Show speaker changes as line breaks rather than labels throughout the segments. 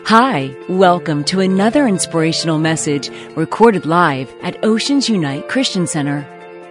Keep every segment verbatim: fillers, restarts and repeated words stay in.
Hi, welcome to another inspirational message recorded live at Oceans Unite Christian Center.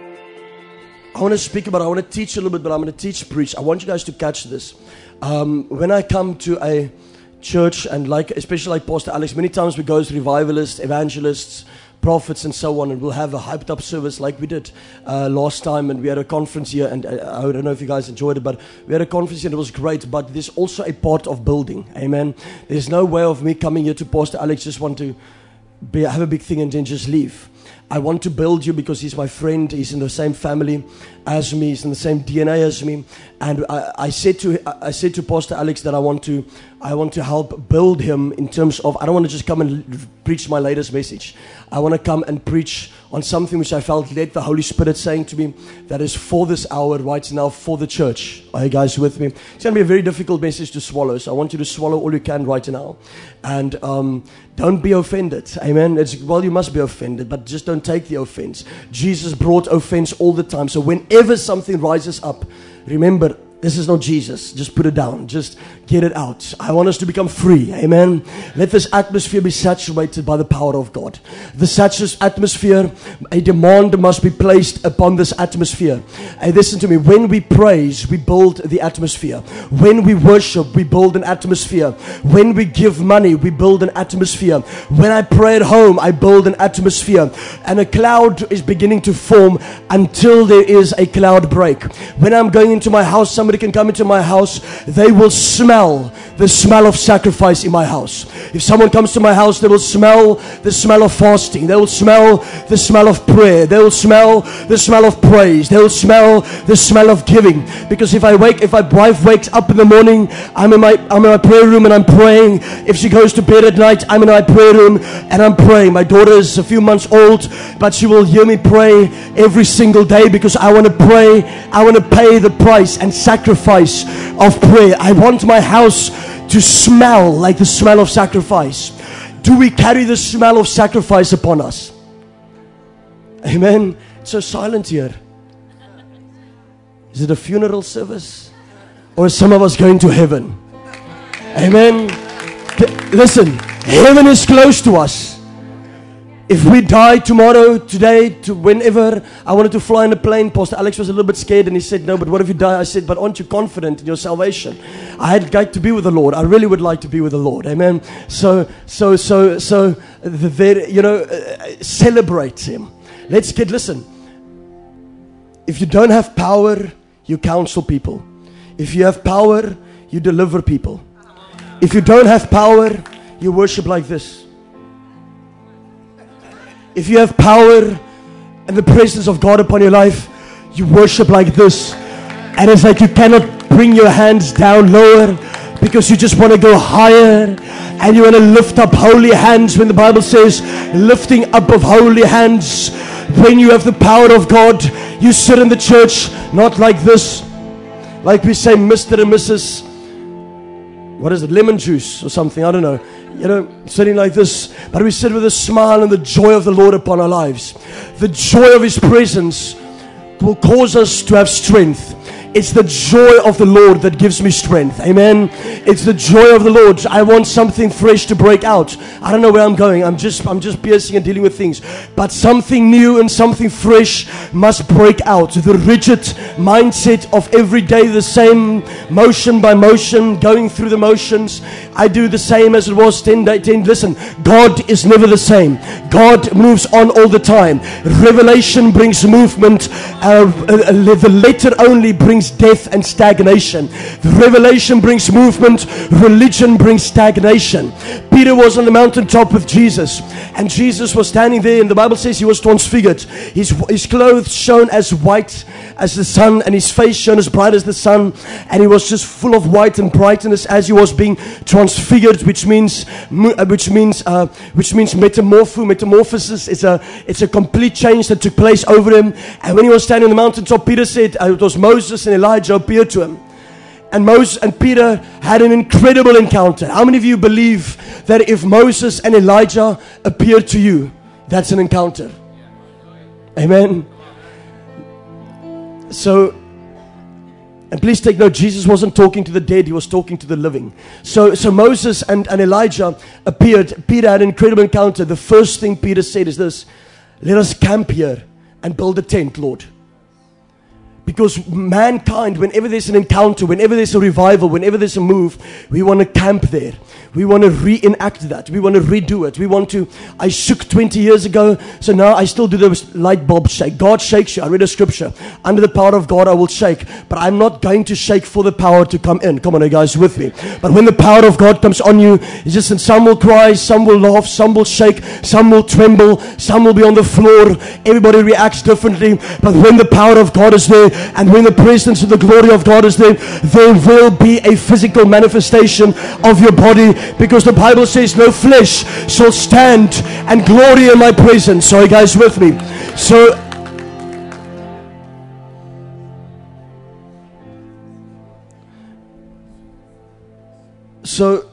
I want to speak about, I want to teach a little bit, but I'm going to teach, preach. I want you guys to catch this. Um, when I come to a church, and like, especially like Pastor Alex, many times we go as revivalists, evangelists, prophets and so on, and we'll have a hyped up service like we did uh, last time, and we had a conference here, and uh, I don't know if you guys enjoyed it, but we had a conference here and it was great. But there's also a part of building, amen. There's no way of me coming here to Pastor Alex, just want to be, have a big thing and then just leave. I want to build you because he's my friend, he's in the same family as me, he's in the same D N A as me, and I, I said to I said to Pastor Alex that I want to I want to help build him in terms of, I don't want to just come and preach my latest message. I want to come and preach on something which I felt led the Holy Spirit saying to me that is for this hour right now for the church. Are you guys with me? It's going to be a very difficult message to swallow, so I want you to swallow all you can right now. And um, don't be offended. Amen. It's, well, you must be offended, but just don't take the offense. Jesus brought offense all the time. So whenever something rises up, remember, this is not Jesus. Just put it down. Just get it out. I want us to become free. Amen. Let this atmosphere be saturated by the power of God. The atmosphere, a demand must be placed upon this atmosphere. And listen to me. When we praise, we build the atmosphere. When we worship, we build an atmosphere. When we give money, we build an atmosphere. When I pray at home, I build an atmosphere. And a cloud is beginning to form until there is a cloud break. When I'm going into my house, somebody can come into my house, they will smell the smell of sacrifice in my house. If someone comes to my house, they will smell the smell of fasting. They will smell the smell of prayer. They will smell the smell of praise. They will smell the smell of giving. Because if I wake, if my wife wakes up in the morning, I'm in my I'm in my prayer room and I'm praying. If she goes to bed at night, I'm in my prayer room and I'm praying. My daughter is a few months old, but she will hear me pray every single day because I want to pray. I want to pay the price and sacrifice of prayer. I want my house to smell like the smell of sacrifice. Do we carry the smell of sacrifice upon us? Amen. It's so silent here. Is it a funeral service? Or is some of us going to heaven? Amen. Listen, heaven is close to us. If we die tomorrow, today, to whenever, I wanted to fly in a plane. Pastor Alex was a little bit scared and he said, no, but what if you die? I said, but aren't you confident in your salvation? I'd like to be with the Lord. I really would like to be with the Lord. Amen. So, so, so, so, the very, you know, uh, celebrate Him. Let's get, listen. If you don't have power, you counsel people. If you have power, you deliver people. If you don't have power, you worship like this. If you have power and the presence of God upon your life, you worship like this. And it's like you cannot bring your hands down lower because you just want to go higher. And you want to lift up holy hands when the Bible says lifting up of holy hands. When you have the power of God, you sit in the church not like this. Like we say Mister and Missus What is it? Lemon juice or something. I don't know. You know, sitting like this. But we sit with a smile and the joy of the Lord upon our lives. The joy of His presence will cause us to have strength. It's the joy of the Lord that gives me strength. Amen. It's the joy of the Lord. I want something fresh to break out. I don't know where I'm going. I'm just I'm just piercing and dealing with things. But something new and something fresh must break out. The rigid mindset of every day the same, motion by motion, going through the motions. I do the same as it was ten day ten. Listen, God is never the same. God moves on all the time. Revelation brings movement. Uh, uh, the letter only brings death and stagnation. The revelation brings movement. Religion brings stagnation. Peter was on the mountaintop with Jesus, and Jesus was standing there, and the Bible says he was transfigured. His, his clothes shone as white as the sun, and his face shone as bright as the sun, and he was just full of white and brightness as he was being transfigured, which means which means uh, which means metamorpho. Metamorphosis is a it's a complete change that took place over him. And when he was standing on the mountaintop, Peter said uh, it was Moses and Elijah appeared to him. And Moses and Peter had an incredible encounter. How many of you believe that if Moses and Elijah appeared to you, that's an encounter? Amen. So And please take note, Jesus wasn't talking to the dead, he was talking to the living. So so Moses and, and Elijah appeared. Peter had an incredible encounter. The first thing Peter said is this: let us camp here and build a tent, Lord. Because mankind, whenever there's an encounter, whenever there's a revival, whenever there's a move, we want to camp there. We want to reenact that. We want to redo it. We want to, I shook twenty years ago, so now I still do the light bulb shake. God shakes you. I read a scripture. Under the power of God, I will shake. But I'm not going to shake for the power to come in. Come on, you guys, with me. But when the power of God comes on you, it's just, and some will cry, some will laugh, some will shake, some will tremble, some will be on the floor. Everybody reacts differently. But when the power of God is there, and when the presence of the glory of God is there, there will be a physical manifestation of your body, because the Bible says no flesh shall stand and glory in my presence. So are you guys with me? So so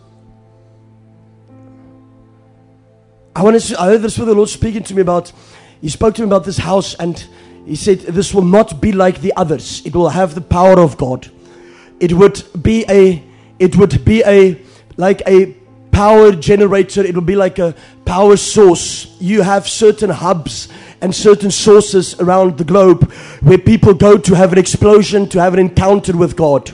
I want to I heard this with the Lord speaking to me about, he spoke to me about this house, and he said, this will not be like the others. It will have the power of God. It would be a, it would be a, like a power generator. It will be like a power source. You have certain hubs and certain sources around the globe where people go to have an explosion, to have an encounter with God.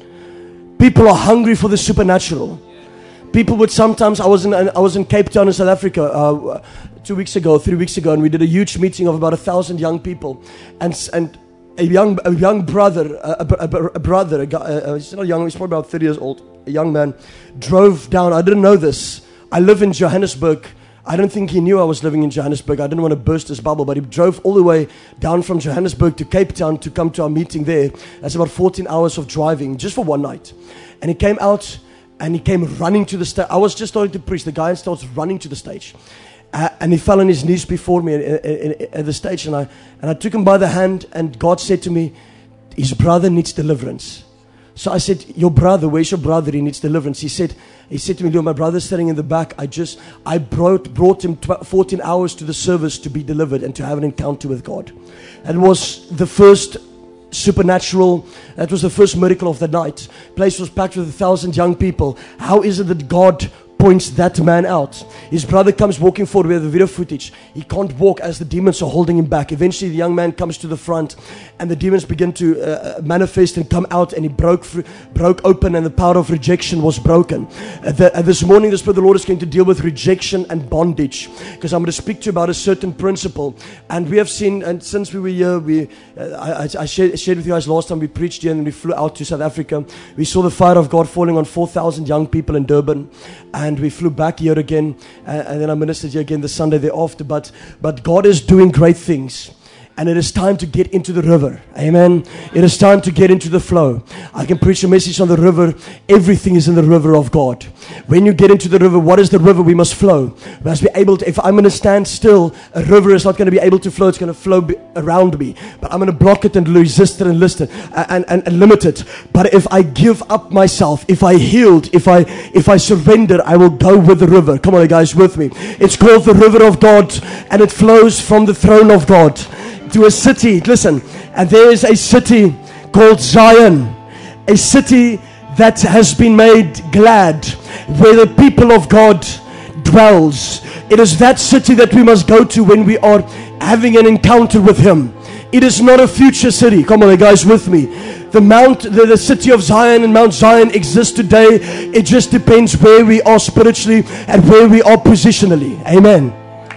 People are hungry for the supernatural. People would sometimes, I was in, I was in Cape Town in South Africa, uh, two weeks ago, three weeks ago, and we did a huge meeting of about a thousand young people, and and a young a young brother, a, a, a brother, a guy, uh, he's not young, he's probably about thirty years old, a young man, drove down. I didn't know this. I live in Johannesburg. I don't think he knew I was living in Johannesburg. I didn't want to burst his bubble, but he drove all the way down from Johannesburg to Cape Town to come to our meeting there. That's about fourteen hours of driving just for one night, and he came out. And he came running to the stage. I was just starting to preach. The guy starts running to the stage. Uh, and he fell on his knees before me at the stage. And I, and I took him by the hand. And God said to me, his brother needs deliverance. So I said, your brother, where's your brother? He needs deliverance. He said, he said to me, Leo, my brother's sitting in the back. I just, I brought, brought him fourteen hours to the service to be delivered and to have an encounter with God. That was the first supernatural, that was the first miracle of the night. Place was packed with a thousand young people. How is it that God points that man out? His brother comes walking forward. We have the video footage. He can't walk as the demons are holding him back. Eventually the young man comes to the front, and the demons begin to uh, manifest and come out, and he broke free, broke open, and the power of rejection was broken. Uh, the, uh, this morning the Spirit of the Lord is going to deal with rejection and bondage, because I'm going to speak to you about a certain principle. And we have seen, and since we were here, we uh, I, I shared, shared with you guys last time we preached here, and then we flew out to South Africa. We saw the fire of God falling on four thousand young people in Durban, and we flew back here again, uh, and then I ministered here again the Sunday thereafter. But but God is doing great things. And it is time to get into the river. Amen. It is time to get into the flow. I can preach a message on the river. Everything is in the river of God. When you get into the river, what is the river? We must flow. We must be able to, if I'm going to stand still, a river is not going to be able to flow. It's going to flow be, around me. But I'm going to block it and resist it and list it and, and, and limit it. But if I give up myself, if I yield, if I if I surrender, I will go with the river. Come on, you guys, with me. It's called the river of God, and it flows from the throne of God to a city. Listen, and there is a city called Zion, a city that has been made glad, where the people of God dwells. It is that city that we must go to when we are having an encounter with Him. It is not a future city. Come on, you guys, with me. The Mount, the, the city of Zion and Mount Zion exists today. It just depends where we are spiritually and where we are positionally. Amen.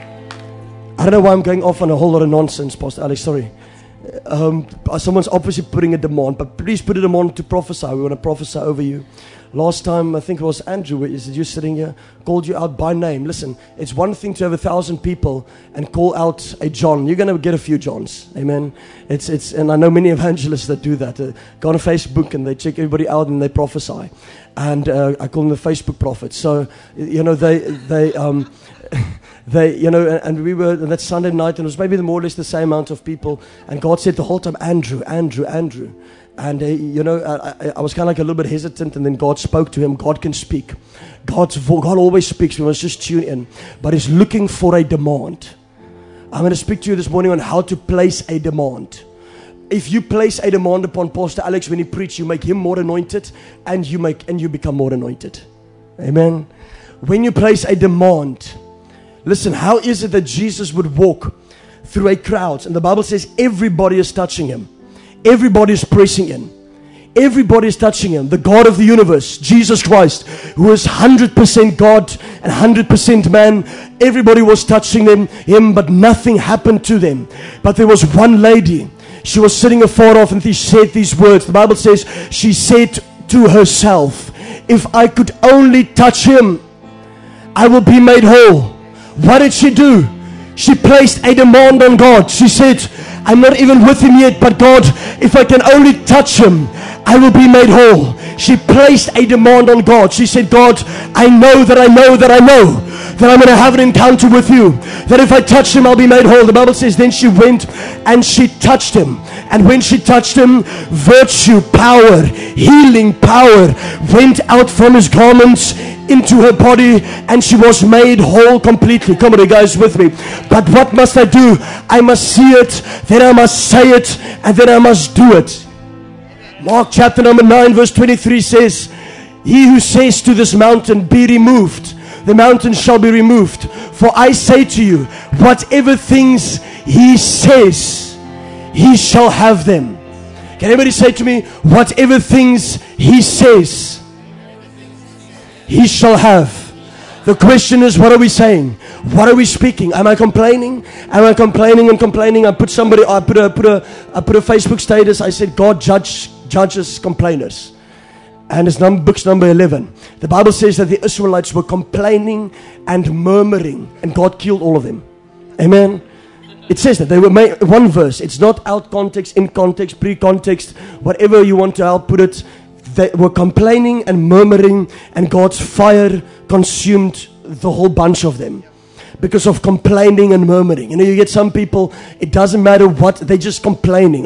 I don't know why I'm going off on a whole lot of nonsense, Pastor Alex, sorry. Um, someone's obviously putting a demand, but please put a demand to prophesy. We want to prophesy over you. Last time, I think it was Andrew, is it you sitting here, called you out by name. Listen, it's one thing to have a thousand people and call out a John. You're going to get a few Johns. Amen. It's it's, and I know many evangelists that do that. Uh, go on Facebook and they check everybody out and they prophesy. And uh, I call them the Facebook prophets. So, you know, they, they, um, They, you know, and we were that Sunday night, and it was maybe more or less the same amount of people. And God said the whole time, Andrew, Andrew, Andrew. And, uh, you know, I, I was kind of like a little bit hesitant, and then God spoke to him. God can speak. God's vo- God always speaks. We must just tune in. But He's looking for a demand. I'm going to speak to you this morning on how to place a demand. if you place a demand upon Pastor Alex when he preaches, you make him more anointed, and you make and you become more anointed. Amen. When you place a demand, listen, how is it that Jesus would walk through a crowd? And the Bible says everybody is touching him. Everybody is pressing in. Everybody is touching him. The God of the universe, Jesus Christ, who is one hundred percent God and one hundred percent man. Everybody was touching them, him, but nothing happened to them. But there was one lady. She was sitting afar off and she said these words. The Bible says she said to herself, if I could only touch him, I will be made whole. What did she do? She placed a demand on God. She said, I'm not even with him yet, but God, if I can only touch him, I will be made whole. She placed a demand on God. She said, God, I know that I know that I know that I'm going to have an encounter with you. That if I touch him, I'll be made whole. The Bible says, then she went and she touched him. And when she touched him, virtue, power, healing power went out from his garments into her body, and she was made whole completely. Come on, you guys, with me. But what must I do? I must see it, then I must say it, and then I must do it. Mark chapter number nine verse twenty-three says, he who says to this mountain, be removed, the mountain shall be removed. For I say to you, whatever things he says, he shall have them. Can anybody say to me, whatever things he says, he shall have. The question is, what are we saying? What are we speaking? Am I complaining? Am I complaining and complaining? I put somebody, I put a, put a, I put a Facebook status. I said, God judge, judges complainers. And it's number, books number eleven. The Bible says that the Israelites were complaining and murmuring, and God killed all of them. Amen. It says that they were made, one verse. It's not out context, in context, pre-context, whatever you want to help put it. They were complaining and murmuring, and God's fire consumed the whole bunch of them because of complaining and murmuring. You know, you get some people, it doesn't matter what, they're just complaining.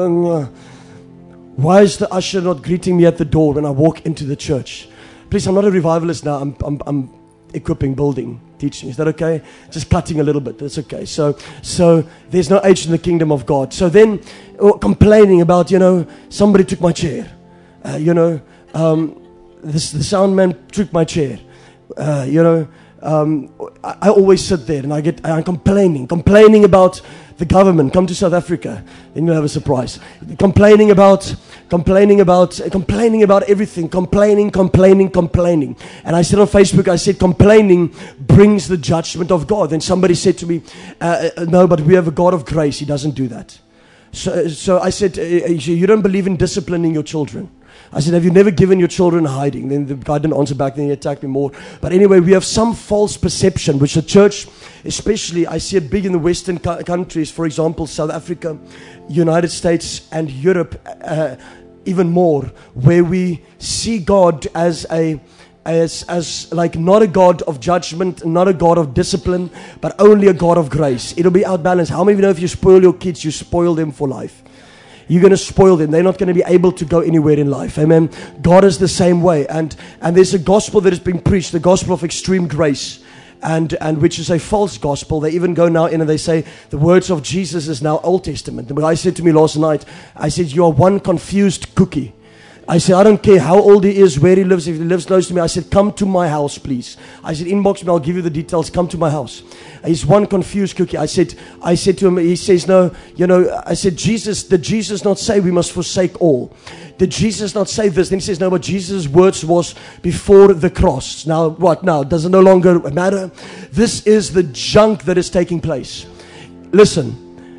Why is the usher not greeting me at the door when I walk into the church? Please, I'm not a revivalist now. I'm, I'm, I'm equipping, building, teaching. Is that okay? Just cutting a little bit. That's okay. So, so there's no age in the kingdom of God. So then, oh, complaining about, you know, somebody took my chair. Uh, you know, um, this, the sound man took my chair. Uh, you know, um, I, I always sit there and I get, I'm complaining, complaining about the government. Come to South Africa, then you'll have a surprise. Complaining about, complaining about, complaining about everything. Complaining, complaining, complaining. And I said on Facebook, I said, complaining brings the judgment of God. Then somebody said to me, uh, uh, no, but we have a God of grace. He doesn't do that. So, so I said, uh, you don't believe in disciplining your children. I said, have you never given your children hiding? Then the guy didn't answer back, then he attacked me more. But anyway, we have some false perception, which the church, especially, I see it big in the Western co- countries, for example, South Africa, United States, and Europe, uh, even more, where we see God as a, as, as like not a God of judgment, not a God of discipline, but only a God of grace. It'll be outbalanced. How many of you know if you spoil your kids, you spoil them for life? You're going to spoil them. They're not going to be able to go anywhere in life. Amen. God is the same way. And and there's a gospel that has been preached, the gospel of extreme grace, and, and which is a false gospel. They even go now in and they say the words of Jesus is now Old Testament. The guy said to me last night, I said, you are one confused cookie. I said, I don't care how old he is, where he lives, if he lives close to me. I said, come to my house, please. I said, inbox me, I'll give you the details. Come to my house. He's one confused cookie. I said, I said to him, he says, no, you know, I said, Jesus, did Jesus not say we must forsake all? Did Jesus not say this? Then he says, no, but Jesus' words was before the cross. Now, what now? Does it no longer matter? This is the junk that is taking place. Listen.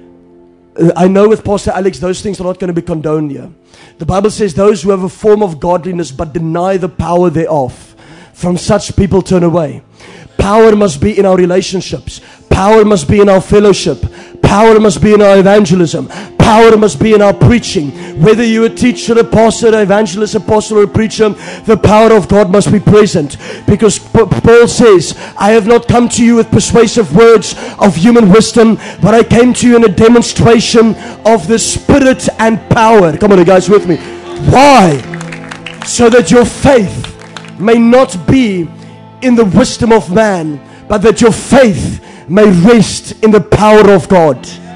I know with Pastor Alex, those things are not going to be condoned here. The Bible says those who have a form of godliness but deny the power thereof, from such people turn away. Power must be in our relationships. Power must be in our fellowship. Power must be in our evangelism. Power must be in our preaching. Whether you're a teacher, a pastor, an evangelist, a apostle, or a preacher, the power of God must be present. Because Paul says, I have not come to you with persuasive words of human wisdom, but I came to you in a demonstration of the Spirit and power. Come on, you guys, with me. Why? So that your faith may not be in the wisdom of man, but that your faith may rest in the power of God.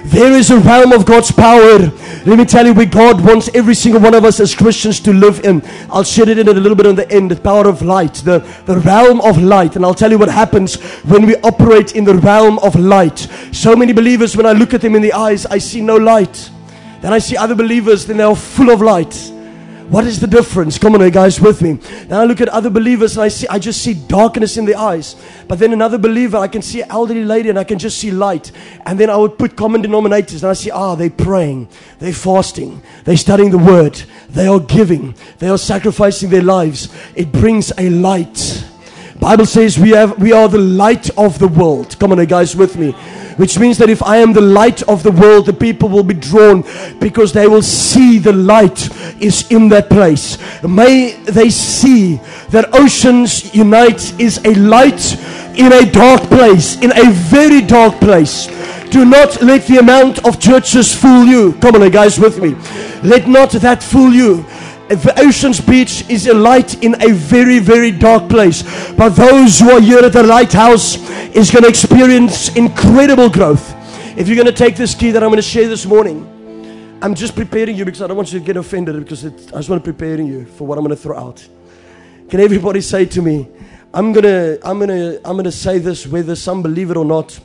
There is a realm of God's power. Let me tell you where God wants every single one of us as Christians to live in. I'll share it in a little bit on the end. The power of light. The, the realm of light. And I'll tell you what happens when we operate in the realm of light. So many believers, when I look at them in the eyes, I see no light. Then I see other believers, then they are full of light. What is the difference? Come on, you guys, with me. Now I look at other believers and I see, I just see darkness in their eyes. But then another believer, I can see an elderly lady and I can just see light. And then I would put common denominators and I see, ah, they're praying, they're fasting, they're studying the word, they are giving, they are sacrificing their lives. It brings a light. Bible says we have, we are the light of the world. Come on, you guys, with me. Which means that if I am the light of the world, the people will be drawn because they will see the light is in that place. May they see that Oceans Unite is a light in a dark place, in a very dark place. Do not let the amount of churches fool you. Come on, guys, with me. Let not that fool you. Oceans Beach is a light in a very, very dark place. But those who are here at the lighthouse is going to experience incredible growth. If you're going to take this key that I'm going to share this morning, I'm just preparing you because I don't want you to get offended, because it, I just want to prepare you for what I'm going to throw out. Can everybody say to me, I'm going to, I'm going to, I'm going to say this whether some believe it or not.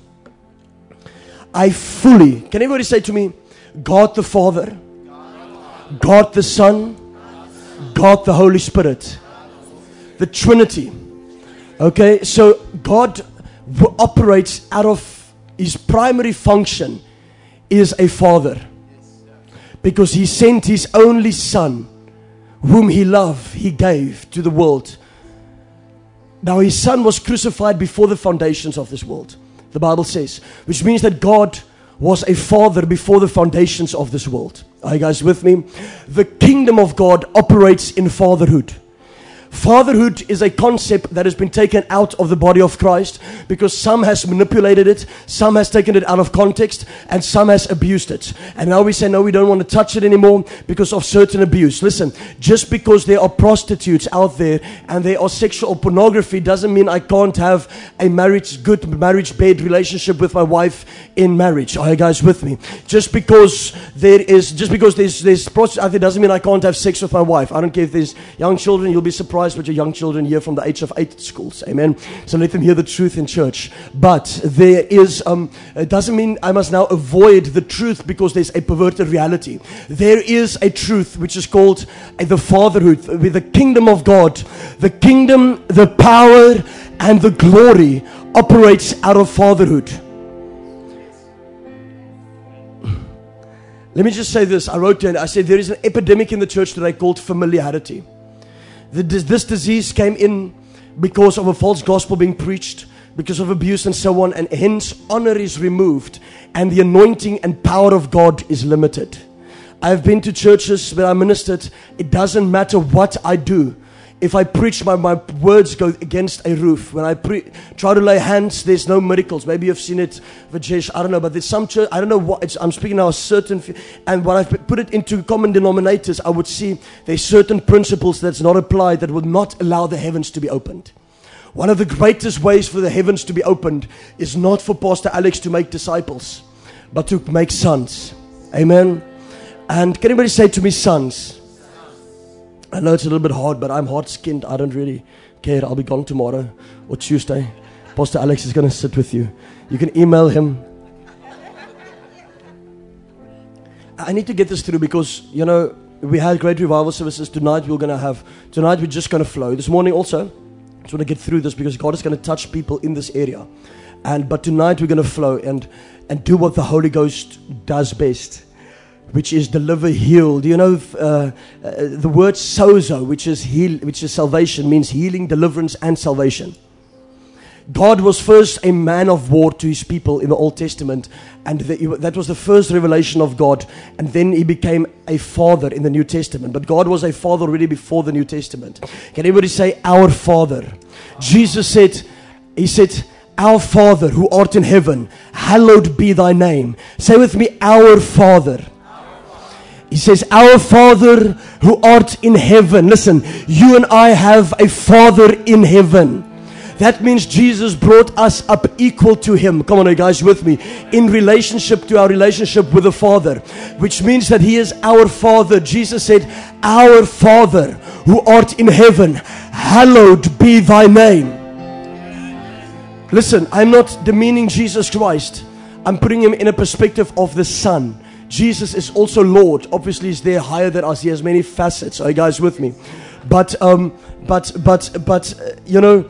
I fully, can everybody say to me, God the Father, God the Son, God the Holy Spirit, the Trinity. Okay, so God operates out of his primary function is a father, because he sent his only son whom he loved, he gave to the world. Now his son was crucified before the foundations of this world, the Bible says, which means that God was a father before the foundations of this world. Are you guys with me? The kingdom of God operates in fatherhood. Fatherhood is a concept that has been taken out of the body of Christ because some has manipulated it, some has taken it out of context, and some has abused it. And now we say, no, we don't want to touch it anymore because of certain abuse. Listen, just because there are prostitutes out there and there are sexual pornography doesn't mean I can't have a marriage, good marriage bed relationship with my wife in marriage. Are you guys with me? Just because there is, just because there's, there's prostitutes out there doesn't mean I can't have sex with my wife. I don't care if there's young children, you'll be surprised with your young children here from the age of eight schools. Amen. So let them hear the truth in church. But there is, um, it doesn't mean I must now avoid the truth because there's a perverted reality. There is a truth which is called uh, the fatherhood, with the kingdom of God. The kingdom, the power, and the glory operates out of fatherhood. Let me just say this. I wrote down, I said there is an epidemic in the church today called familiarity. This disease came in because of a false gospel being preached, because of abuse and so on, and hence honor is removed and the anointing and power of God is limited. I've been to churches where I ministered. It doesn't matter what I do. If I preach, my, my words go against a roof. When I pre- try to lay hands, there's no miracles. Maybe you've seen it, Vajesh, I don't know. But there's some church, I don't know what, it's, I'm speaking now a certain, and when I put it into common denominators, I would see there's certain principles that's not applied that would not allow the heavens to be opened. One of the greatest ways for the heavens to be opened is not for Pastor Alex to make disciples, but to make sons. Amen. And can anybody say to me, sons? I know it's a little bit hard, but I'm hard-skinned. I don't really care. I'll be gone tomorrow or Tuesday. Pastor Alex is going to sit with you. You can email him. I need to get this through because, you know, we had great revival services. Tonight we're going to have, tonight we're just going to flow. This morning also, I just want to get through this because God is going to touch people in this area. And But tonight we're going to flow and, and do what the Holy Ghost does best, which is deliver, heal. Do you know uh, uh, the word sozo, which is heal, which is salvation, means healing, deliverance, and salvation. God was first a man of war to his people in the Old Testament, and the, that was the first revelation of God, and then he became a father in the New Testament. But God was a father already before the New Testament. Can everybody say, our Father? Jesus said, he said, our Father who art in heaven, hallowed be thy name. Say with me, our Father. He says, our Father who art in heaven. Listen, you and I have a Father in heaven. That means Jesus brought us up equal to Him. Come on, you guys with me. In relationship to our relationship with the Father. Which means that He is our Father. Jesus said, our Father who art in heaven, hallowed be thy name. Listen, I'm not demeaning Jesus Christ. I'm putting Him in a perspective of the Son. Jesus is also Lord. Obviously, He's there higher than us. He has many facets. Are you guys with me? But, um, but, but, but, uh, you know,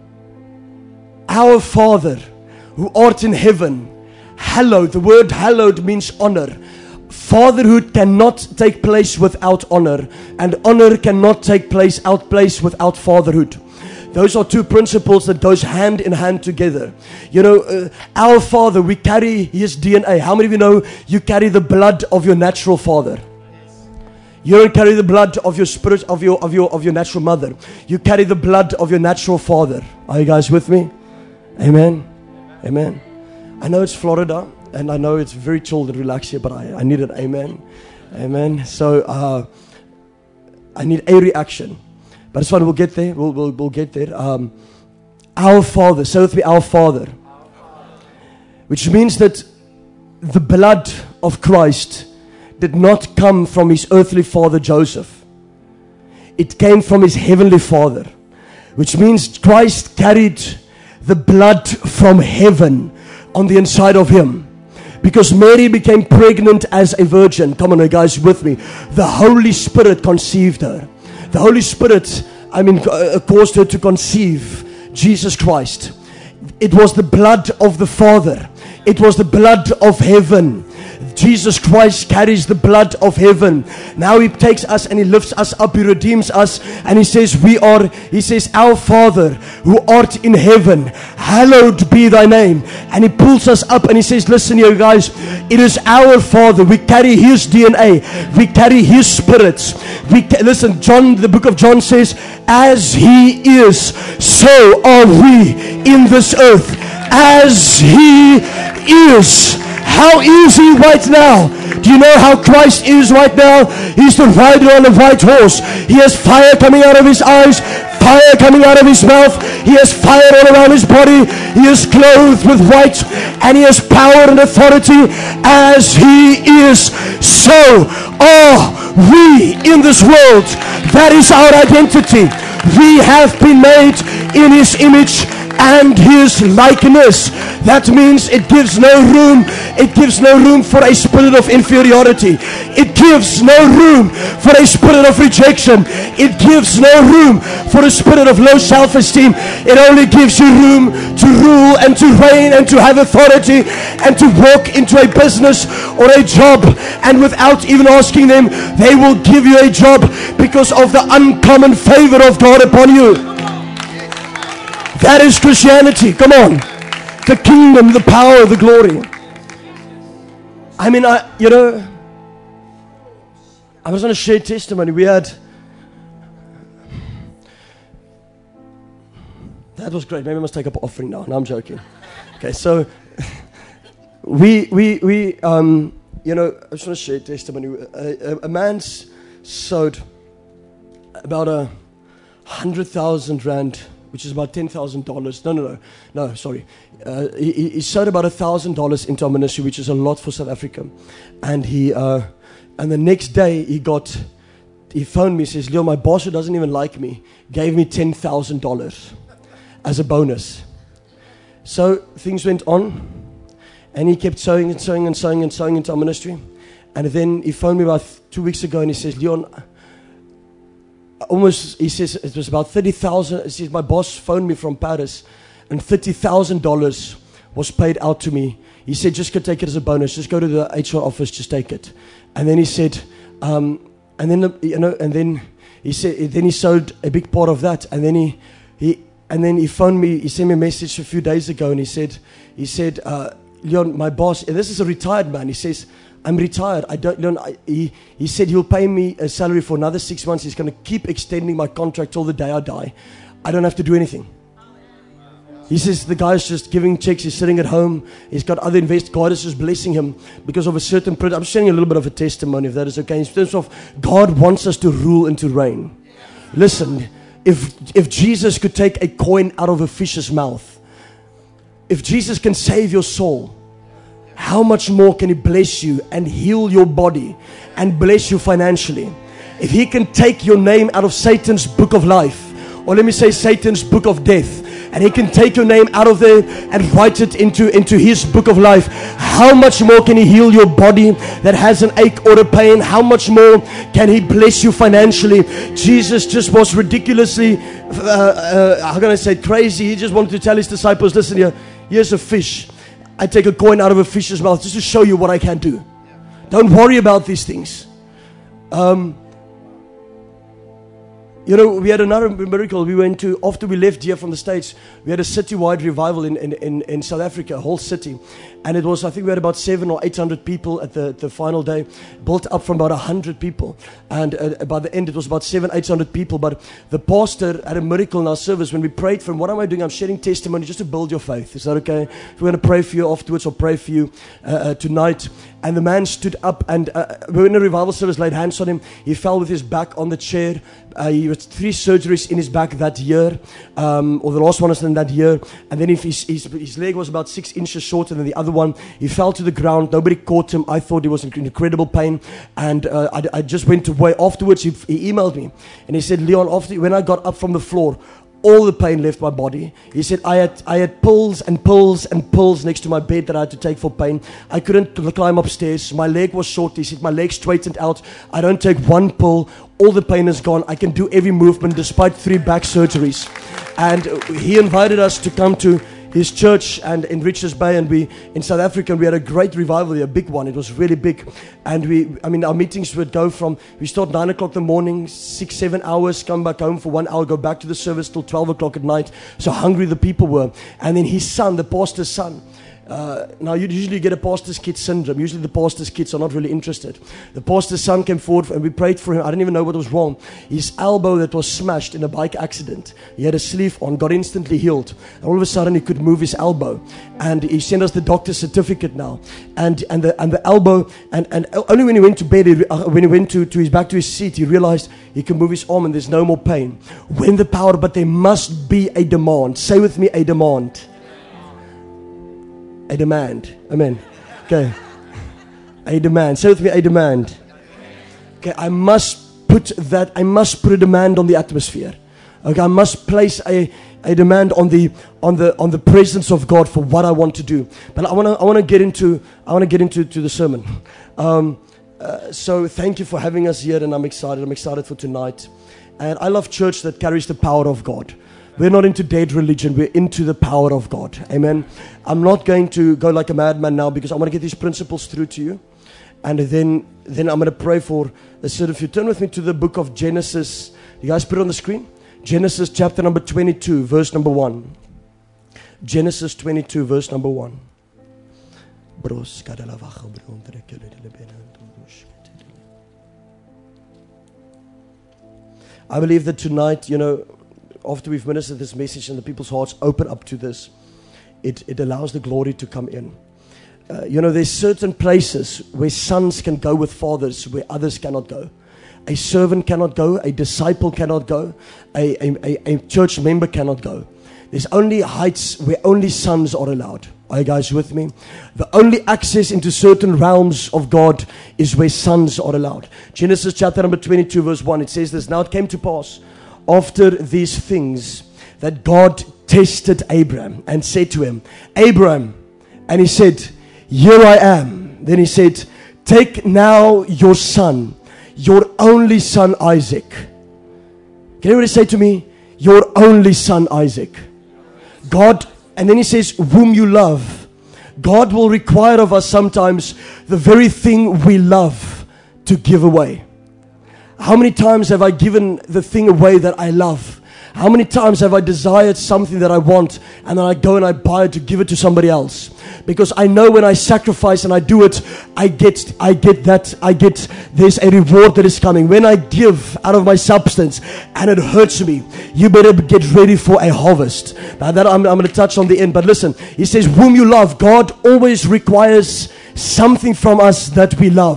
our Father who art in heaven, hallowed. The word hallowed means honor. Fatherhood cannot take place without honor, and honor cannot take place out place without fatherhood. Those are two principles that goes hand in hand together. You know, uh, our Father, we carry His D N A. How many of you know you carry the blood of your natural father? You don't carry the blood of your spirit, of your of your of your natural mother. You carry the blood of your natural father. Are you guys with me? Amen. Amen. I know it's Florida, and I know it's very chilled and relaxed here, but I, I need an amen. Amen. So uh, I need a reaction. But it's fine, we'll get there. We'll, we'll, we'll get there. Um, our Father. Say with me, our Father. Which means that the blood of Christ did not come from His earthly father Joseph. It came from His heavenly Father. Which means Christ carried the blood from heaven on the inside of Him. Because Mary became pregnant as a virgin. Come on, you guys, with me. The Holy Spirit conceived her. The Holy Spirit, I mean, caused her to conceive Jesus Christ. It was the blood of the Father. It was the blood of heaven. Jesus Christ carries the blood of heaven. Now He takes us and He lifts us up. He redeems us. And He says, we are, He says, our Father who art in heaven, hallowed be thy name. And He pulls us up and He says, listen here guys, it is our Father. We carry His D N A. We carry His spirits. We ca- Listen, John, the book of John says, as He is, so are we in this earth. As He is. How is He right now? Do you know how Christ is right now? He's the rider on a white horse. He has fire coming out of His eyes, fire coming out of His mouth. He has fire all around His body. He is clothed with white, and He has power and authority. As He is, so are we in this world. That is our identity. We have been made in His image and His likeness. That means it gives no room, it gives no room for a spirit of inferiority. It gives no room for a spirit of rejection. It gives no room for a spirit of low self-esteem. It only gives you room to rule and to reign and to have authority and to walk into a business or a job, and without even asking them, they will give you a job because of the uncommon favor of God upon you. That is Christianity. Come on. The kingdom, the power, the glory. I mean, I, you know, I was going to share testimony. We had, that was great. Maybe I must take up offering now. No, I'm joking. Okay, so we, we, we, um, you know, I just want to share testimony. A, a, a man's sowed about a hundred thousand rand, which is about ten thousand dollars. No, no, no, no, sorry. Uh, he, he sowed about one thousand dollars into our ministry, which is a lot for South Africa. And he, uh, and the next day he got, he phoned me, says, Leo, my boss who doesn't even like me, gave me ten thousand dollars as a bonus. So things went on, and he kept sowing and sowing and sowing and sowing into our ministry. And then he phoned me about two weeks ago, and he says, Leon, almost, he says, it was about thirty thousand. He says, my boss phoned me from Paris, and thirty thousand dollars was paid out to me. He said, just go take it as a bonus. Just go to the H R office, just take it. And then he said, um, and then, you know, and then he said, then he sowed a big part of that. And then he, he, and then he phoned me, he sent me a message a few days ago, and he said, he said, uh, Leon, my boss, and this is a retired man. He says, I'm retired. I don't, Leon, I, he, he said he'll pay me a salary for another six months. He's going to keep extending my contract till the day I die. I don't have to do anything. He says the guy's just giving checks. He's sitting at home. He's got other investors. God is just blessing him because of a certain principle. I'm sharing a little bit of a testimony, if that is okay. In terms of God wants us to rule and to reign. Listen, if if Jesus could take a coin out of a fish's mouth, if Jesus can save your soul, how much more can He bless you and heal your body and bless you financially? If He can take your name out of Satan's book of life, or let me say Satan's book of death, and He can take your name out of there and write it into, into His book of life, how much more can He heal your body that has an ache or a pain? How much more can He bless you financially? Jesus just was ridiculously, uh, uh, how can I say, crazy. He just wanted to tell His disciples, listen here, here's a fish. I take a coin out of a fish's mouth just to show you what I can do. Don't worry about these things. Um, You know, we had another miracle. We went to, after we left here from the States, we had a citywide revival in, in, in, in South Africa, a whole city. And it was, I think we had about seven or eight hundred people at the, the final day, built up from about a hundred people. And uh, by the end, it was about seven, eight hundred people. But the pastor had a miracle in our service when we prayed for him. What am I doing? I'm sharing testimony just to build your faith. Is that okay? We're going to pray for you afterwards or pray for you uh, uh, tonight. And the man stood up and uh, we were in a revival service, laid hands on him. He fell with his back on the chair. Uh, he had three surgeries in his back that year, um, or the last one was in that year. And then if his, his, his leg was about six inches shorter than the other one. He fell to the ground. Nobody caught him. I thought he was in incredible pain. And uh, I, I just went away. Afterwards, he, he emailed me. And he said, Leon, after, when I got up from the floor, all the pain left my body. He said, I had I had pills and pills and pills next to my bed that I had to take for pain. I couldn't climb upstairs. My leg was short. He said, my leg straightened out. I don't take one pill. All the pain is gone. I can do every movement despite three back surgeries. And he invited us to come to his church and in Richards Bay, and we in South Africa, and we had a great revival there, a big one. It was really big. And we, I mean, our meetings would go from, we start nine o'clock in the morning, six, seven hours, come back home for one hour, go back to the service till twelve o'clock at night. So hungry the people were. And then his son, the pastor's son, Uh, now, you usually get a pastor's kid syndrome. Usually the pastor's kids are not really interested. The pastor's son came forward and we prayed for him. I didn't even know what was wrong. His elbow that was smashed in a bike accident. He had a sleeve on, got instantly healed. And all of a sudden he could move his elbow. And he sent us the doctor's certificate now. And and the and the elbow, and, and only when he went to bed, he, uh, when he went to, to his back to his seat, he realized he can move his arm and there's no more pain. When the power, but there must be a demand. Say with me, a demand. A demand. Amen. Okay. A demand. Say with me, a demand. Okay, I must put that, I must put a demand on the atmosphere. Okay, I must place a, a demand on the on the on the presence of God for what I want to do. But I want to I want to get into I want to get into to the sermon. Um, uh, so thank you for having us here, and I'm excited. I'm excited for tonight. And I love church that carries the power of God. We're not into dead religion. We're into the power of God. Amen. I'm not going to go like a madman now because I want to get these principles through to you. And then, then I'm going to pray for a certain few. Turn with me to the book of Genesis. You guys put it on the screen? Genesis chapter number twenty-two, verse number one. Genesis twenty-two, verse number one. I believe that tonight, you know, after we've ministered this message and the people's hearts open up to this, it, it allows the glory to come in. Uh, you know, there's certain places where sons can go with fathers where others cannot go. A servant cannot go, a disciple cannot go, a, a, a church member cannot go. There's only heights where only sons are allowed. Are you guys with me? The only access into certain realms of God is where sons are allowed. Genesis chapter number twenty-two, verse one, it says this, now it came to pass after these things that God tested Abraham and said to him, Abraham, and he said, here I am. Then he said, take now your son, your only son Isaac. Can everybody say to me, your only son Isaac? God, and then he says, whom you love. God will require of us sometimes the very thing we love to give away. How many times have I given the thing away that I love? How many times have I desired something that I want and then I go and I buy it to give it to somebody else? Because I know when I sacrifice and I do it, I get, I get that, I get, there's a reward that is coming. When I give out of my substance and it hurts me, you better get ready for a harvest. Now that I'm, I'm going to touch on the end, but listen, he says, whom you love, God always requires something from us that we love.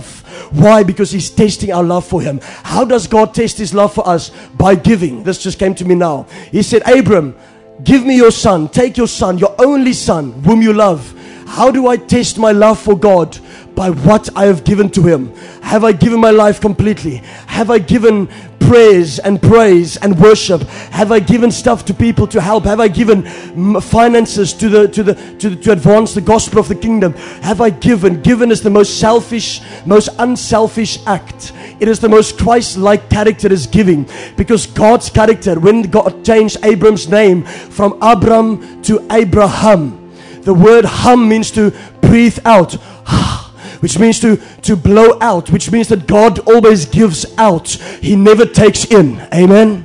Why? Because He's testing our love for Him. How does God test His love for us? By giving. This just came to me now. He said, Abram, give me your son. Take your son, your only son, whom you love. How do I test my love for God? By what I have given to Him. Have I given my life completely? Have I given praise and praise and worship? Have I given stuff to people to help? Have I given finances to the to the to, the, to advance the gospel of the kingdom? Have I given? Given is the most selfish, most unselfish act. It is the most Christ-like character is giving, because God's character, when God changed Abram's name from Abram to Abraham, the word hum means to breathe out, which means to, to blow out, which means that God always gives out. He never takes in. Amen.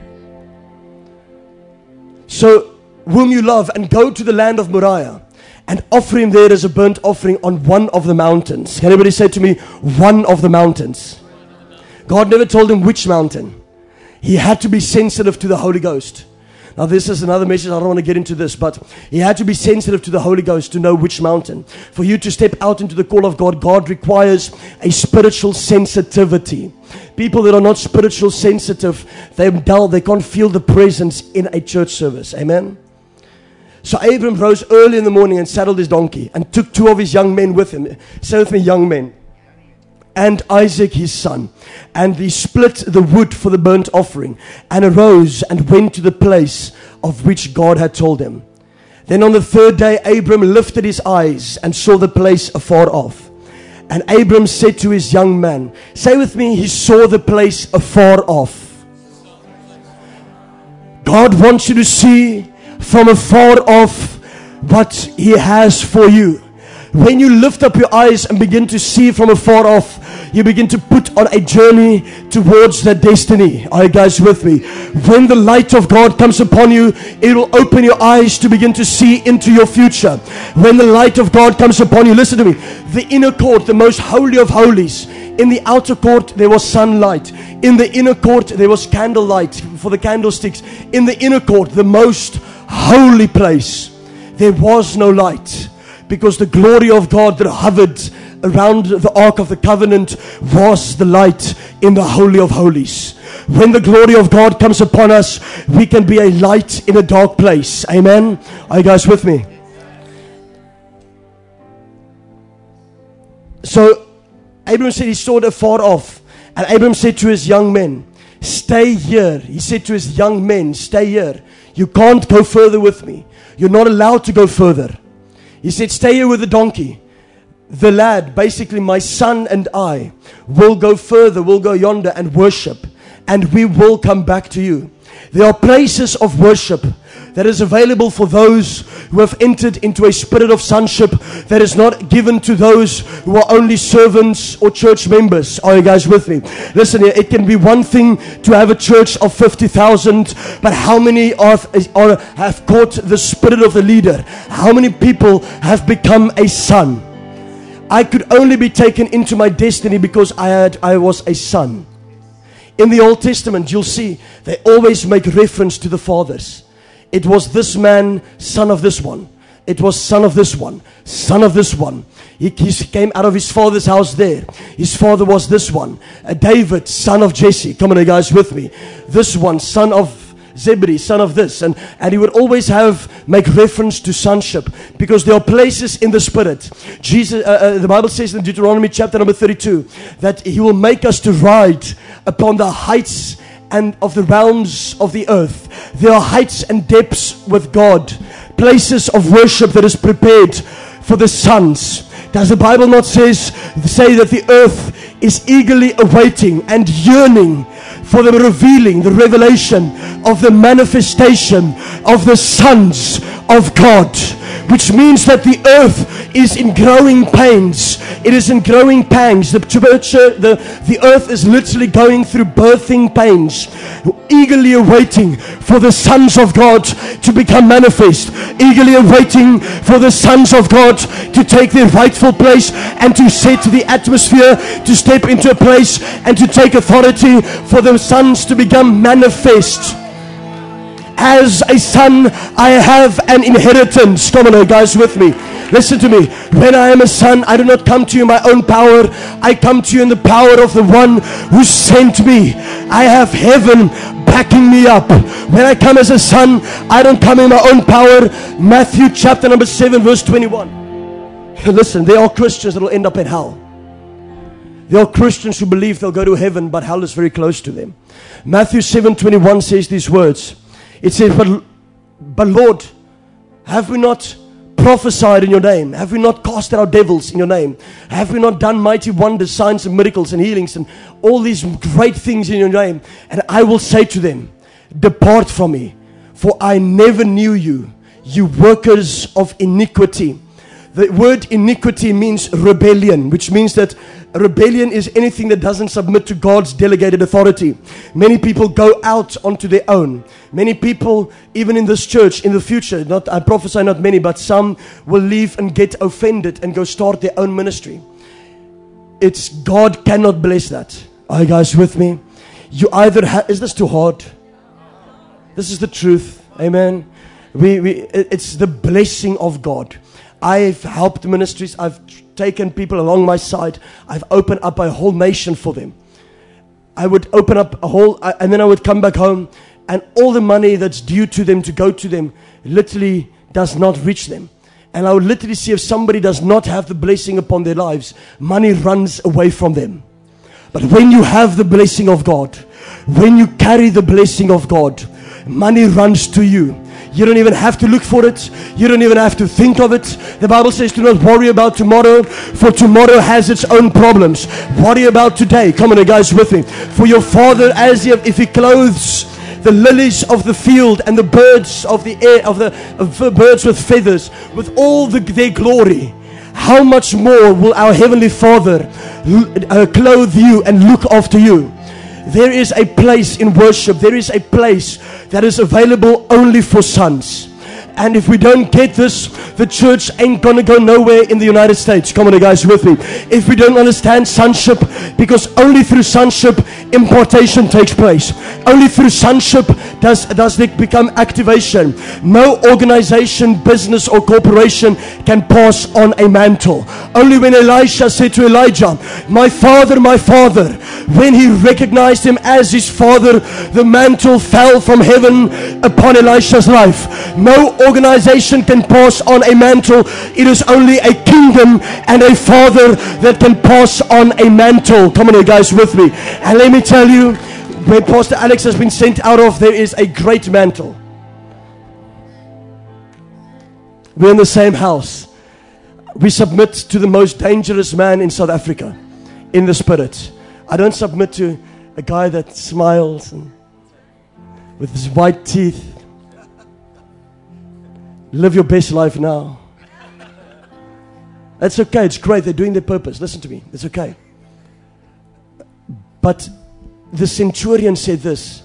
So, whom you love, and go to the land of Moriah and offer him there as a burnt offering on one of the mountains. Can anybody say to me, one of the mountains? God never told him which mountain. He had to be sensitive to the Holy Ghost. Now this is another message. I don't want to get into this, but he had to be sensitive to the Holy Ghost to know which mountain. For you to step out into the call of God, God requires a spiritual sensitivity. People that are not spiritual sensitive, they're dull, they can't feel the presence in a church service. Amen? So Abram rose early in the morning and saddled his donkey and took two of his young men with him. Say with me, young men. And Isaac his son. And he split the wood for the burnt offering, and arose and went to the place of which God had told him. Then on the third day Abram lifted his eyes and saw the place afar off. And Abram said to his young man, say with me, he saw the place afar off. God wants you to see from afar off what He has for you. When you lift up your eyes and begin to see from afar off, you begin to put on a journey towards that destiny. Are you guys with me? When the light of God comes upon you, it will open your eyes to begin to see into your future. When the light of God comes upon you, listen to me, the inner court, the most holy of holies. In the outer court, there was sunlight. In the inner court, there was candlelight for the candlesticks. In the inner court, the most holy place, there was no light. Because the glory of God that hovered around the Ark of the Covenant was the light in the Holy of Holies. When the glory of God comes upon us, we can be a light in a dark place. Amen? Are you guys with me? So, Abram said he saw it afar off. And Abram said to his young men, stay here. He said to his young men, stay here. You can't go further with me. You're not allowed to go further. He said, stay here with the donkey. The lad, basically my son and I, will go further, will go yonder and worship. And we will come back to you. There are places of worship that is available for those who have entered into a spirit of sonship that is not given to those who are only servants or church members. Are you guys with me? Listen here, it can be one thing to have a church of fifty thousand, but how many are, are, have caught the spirit of the leader? How many people have become a son? I could only be taken into my destiny because I had I was a son. In the Old Testament, you'll see they always make reference to the fathers. It was this man, son of this one. It was son of this one, son of this one. He, he came out of his father's house there. His father was this one. Uh, David, son of Jesse. Come on, you guys with me. This one, son of Zebedee, son of this. And, and he would always have, make reference to sonship. Because there are places in the Spirit. Jesus, uh, uh, the Bible says in Deuteronomy chapter number thirty-two, that He will make us to ride upon the heights and of the realms of the earth. There are heights and depths with God. Places of worship that is prepared for the sons. Does the Bible not says, say that the earth is eagerly awaiting and yearning for the revealing, the revelation of the manifestation of the sons of God? Which means that the earth is in growing pains. It is in growing pangs. The church, the, the earth is literally going through birthing pains, eagerly awaiting for the sons of God to become manifest, eagerly awaiting for the sons of God to take their rightful place and to set the atmosphere, to step into a place and to take authority for the sons to become manifest. As a son, I have an inheritance. Come on, guys, with me. Listen to me. When I am a son, I do not come to you in my own power. I come to you in the power of the one who sent me. I have heaven backing me up. When I come as a son, I don't come in my own power. Matthew chapter number seven verse twenty-one. Listen, there are Christians that will end up in hell. There are Christians who believe they'll go to heaven, but hell is very close to them. Matthew seven twenty-one says these words. It says, but, but Lord, have we not prophesied in your name? Have we not cast out devils in your name? Have we not done mighty wonders, signs and miracles and healings and all these great things in your name? And I will say to them, depart from me, for I never knew you, you workers of iniquity. The word iniquity means rebellion, which means that rebellion is anything that doesn't submit to God's delegated authority. Many people go out onto their own. Many people, even in this church, in the future, not I prophesy not many, but some will leave and get offended and go start their own ministry. It's God cannot bless that. Are you guys with me? You either have, is this too hard? This is the truth. Amen. We, we, it's the blessing of God. I've helped ministries. I've taken people along my side. I've opened up a whole nation for them. I would open up a whole, and then I would come back home, and all the money that's due to them to go to them literally does not reach them. And I would literally see if somebody does not have the blessing upon their lives, money runs away from them. But when you have the blessing of God, when you carry the blessing of God, money runs to you. You don't even have to look for it. You don't even have to think of it. The Bible says do not worry about tomorrow, for tomorrow has its own problems. Worry about today. Come on, you guys, with me. For your Father, as he, if he clothes the lilies of the field and the birds of the air, of the, of the birds with feathers, with all the, their glory, how much more will our Heavenly Father uh, clothe you and look after you? There is a place in worship. There is a place that is available only for sons. And if we don't get this, the church ain't going to go nowhere in the United States. Come on, you guys, with me. If we don't understand sonship, because only through sonship, impartation takes place. Only through sonship does, does it become activation. No organization, business, or corporation can pass on a mantle. Only when Elisha said to Elijah, my father, my father, when he recognized him as his father, the mantle fell from heaven upon Elisha's life. No organization can pass on a mantle. It is only a kingdom and a father that can pass on a mantle. Come on, you guys, with me. And let me tell you, where Pastor Alex has been sent out of, there is a great mantle. We're in the same house. We submit to the most dangerous man in South Africa in the spirit. I don't submit to a guy that smiles and with his white teeth. Live your best life now. That's okay. It's great. They're doing their purpose. Listen to me. It's okay. But the centurion said this.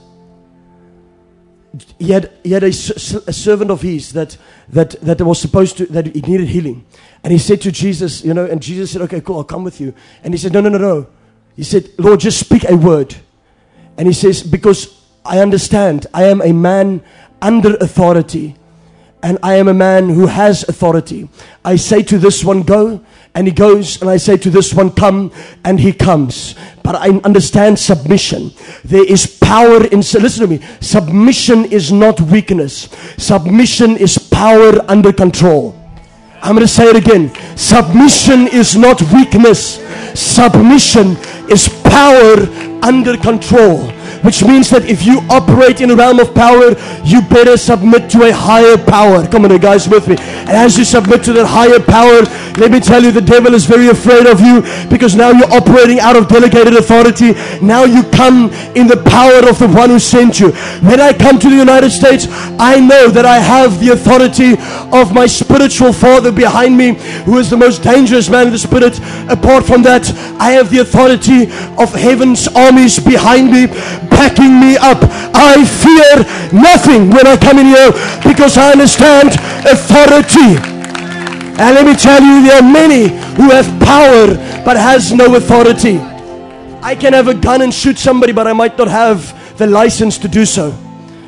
He had, he had a, a servant of his that, that, that was supposed to, that he needed healing. And he said to Jesus, you know, and Jesus said, okay, cool, I'll come with you. And he said, no, no, no, no. He said, Lord, just speak a word. And he says, because I understand I am a man under authority. And I am a man who has authority. I say to this one, go, and he goes. And I say to this one, come, and he comes. But I understand submission. There is power in, listen to me, submission is not weakness. Submission is power under control. I'm going to say it again. Submission is not weakness. Submission is power under control. Which means that if you operate in a realm of power, you better submit to a higher power. Come on, you guys, with me. And as you submit to that higher power, let me tell you, the devil is very afraid of you, because now you're operating out of delegated authority. Now you come in the power of the one who sent you. When I come to the United States, I know that I have the authority of my spiritual father behind me, who is the most dangerous man in the spirit. Apart from that, I have the authority of heaven's armies behind me, backing me up. I fear nothing when I come in here, because I understand authority. And let me tell you, there are many who have power but has no authority. I can have a gun and shoot somebody, but I might not have the license to do so.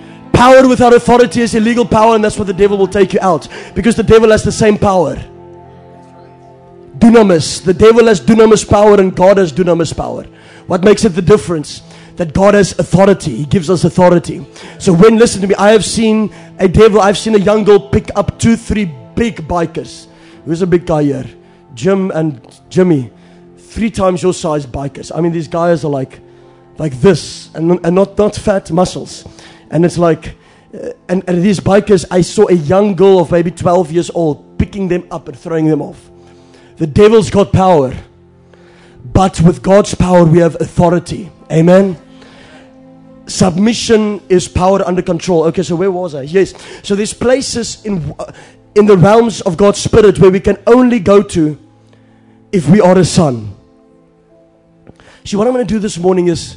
Power without authority is illegal power, and that's what the devil will take you out, because the devil has the same power. Dunamis. The devil has dunamis power and God has dunamis power. What makes it the difference? That God has authority. He gives us authority. So when, listen to me, I have seen a devil, I've seen a young girl pick up two, three big bikers. Who's a big guy here? Jim and Jimmy. Three times your size bikers. I mean, these guys are like, like this, and, and not, not fat muscles. And it's like, uh, and, and these bikers, I saw a young girl of maybe twelve years old picking them up and throwing them off. The devil's got power. But with God's power, we have authority. Amen. Submission is power under control. Okay, so where was I? Yes. So there's places in uh, in the realms of God's Spirit where we can only go to if we are a son. See, what I'm going to do this morning is,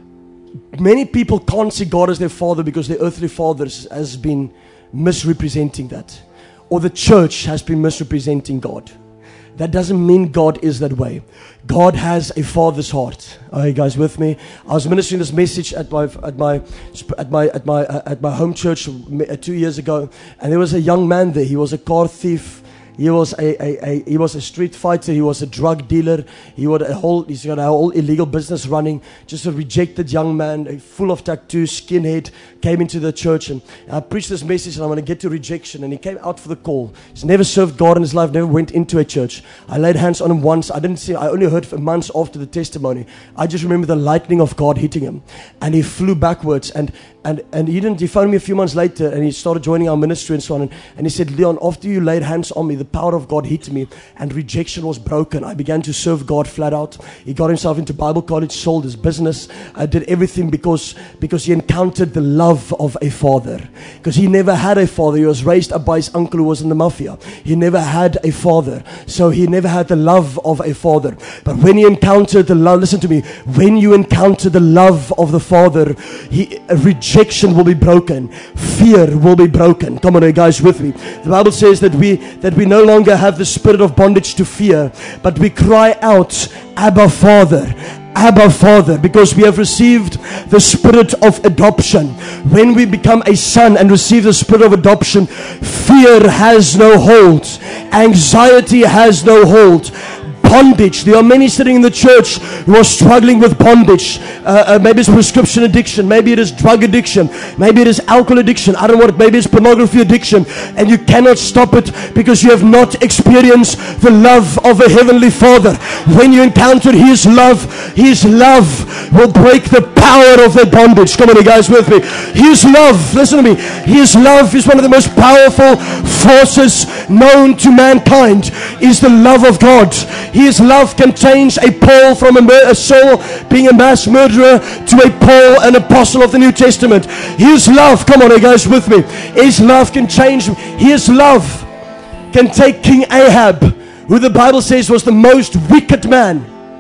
many people can't see God as their father because their earthly father has been misrepresenting that. Or the church has been misrepresenting God. That doesn't mean God is that way. God has a father's heart. Are you guys with me? I was ministering this message at my at my at my at my uh, at my home church two years ago, and there was a young man there. He was a car thief. He was a, a, a he was a street fighter. He was a drug dealer. He had a whole he's got a whole illegal business running. Just a rejected young man, full of tattoos, skinhead, came into the church, and I preached this message. And I'm going to get to rejection. And he came out for the call. He's never served God in his life. Never went into a church. I laid hands on him once. I didn't see. I only heard for months after the testimony. I just remember the lightning of God hitting him, and he flew backwards. And and and he didn't. He phoned me a few months later, and he started joining our ministry and so on. And, and he said, Leon, after you laid hands on me, the power of God hit me and rejection was broken. I began to serve God flat out. He got himself into Bible college, sold his business, uh, did everything because because he encountered the love of a father. Because he never had a father. He was raised up by his uncle who was in the mafia. He never had a father. So he never had the love of a father. But when he encountered the love, listen to me, when you encounter the love of the Father, he, rejection will be broken. Fear will be broken. Come on, are you guys with me? The Bible says that we that we no longer have the spirit of bondage to fear, but we cry out, Abba Father, Abba Father, because we have received the spirit of adoption. When we become a son and receive the spirit of adoption, fear has no hold, anxiety has no hold. Bondage. There are many sitting in the church who are struggling with bondage. Uh, uh, maybe it's prescription addiction. Maybe it is drug addiction. Maybe it is alcohol addiction. I don't know what. Maybe it's pornography addiction. And you cannot stop it because you have not experienced the love of a heavenly Father. When you encounter His love, His love will break the power of that bondage. Come on, you guys with me. His love, listen to me. His love is one of the most powerful forces known to mankind. Is the love of God. His love can change a Paul from a, mur- a Saul being a mass murderer to a Paul, an apostle of the New Testament. His love, come on, you guys with me. His love can change. His love can take King Ahab, who the Bible says was the most wicked man.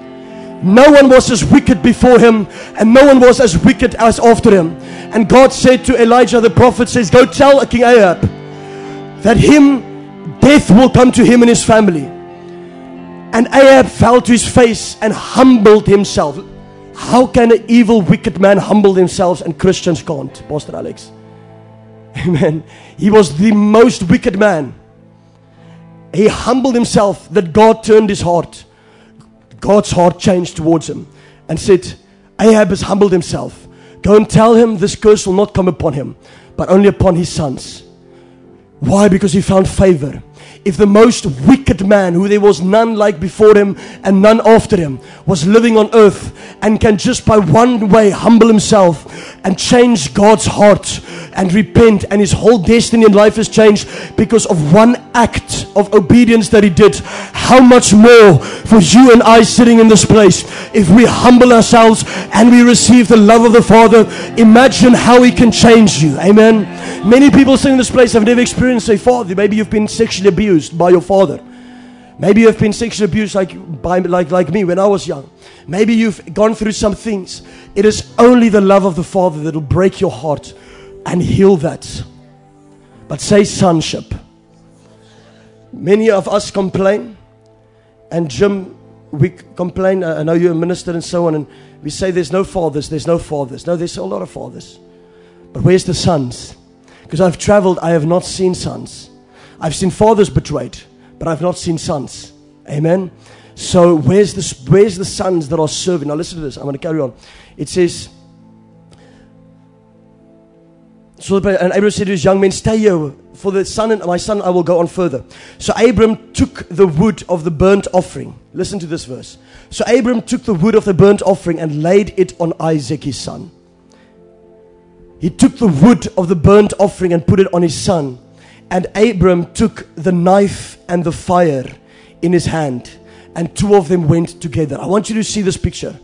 No one was as wicked before him, and no one was as wicked as after him. And God said to Elijah the prophet, says, go tell King Ahab that him, death will come to him and his family. And Ahab fell to his face and humbled himself. How can an evil, wicked man humble themselves and Christians can't? Pastor Alex. Amen. He was the most wicked man. He humbled himself that God turned his heart. God's heart changed towards him and said, Ahab has humbled himself. Go and tell him this curse will not come upon him, but only upon his sons. Why? Because he found favor. If the most wicked man, who there was none like before him and none after him, was living on earth and can just by one way humble himself and change God's heart and repent, and his whole destiny in life is changed because of one act of obedience that he did, how much more for you and I sitting in this place, if we humble ourselves and we receive the love of the Father, imagine how He can change you. Amen. Many people sitting in this place have never experienced a father. Maybe you've been sexually abused by your father. Maybe you've been sexually abused like, by, like, like me when I was young. Maybe you've gone through some things. It is only the love of the Father that will break your heart and heal that. But say sonship. Many of us complain, and Jim, we complain. I know you're a minister and so on, and we say there's no fathers, there's no fathers. No, there's a lot of fathers. But where's the sons? Because I've traveled, I have not seen sons. I've seen fathers betrayed, but I've not seen sons. Amen. So where's the, where's the sons that are serving? Now listen to this. I'm going to carry on. It says, so, and Abram said to his young men, stay here, for the son and my son I will go on further. So Abram took the wood of the burnt offering. Listen to this verse. So Abram took the wood of the burnt offering and laid it on Isaac his son. He took the wood of the burnt offering and put it on his son. And Abram took the knife and the fire in his hand, and two of them went together. I want you to see this picture.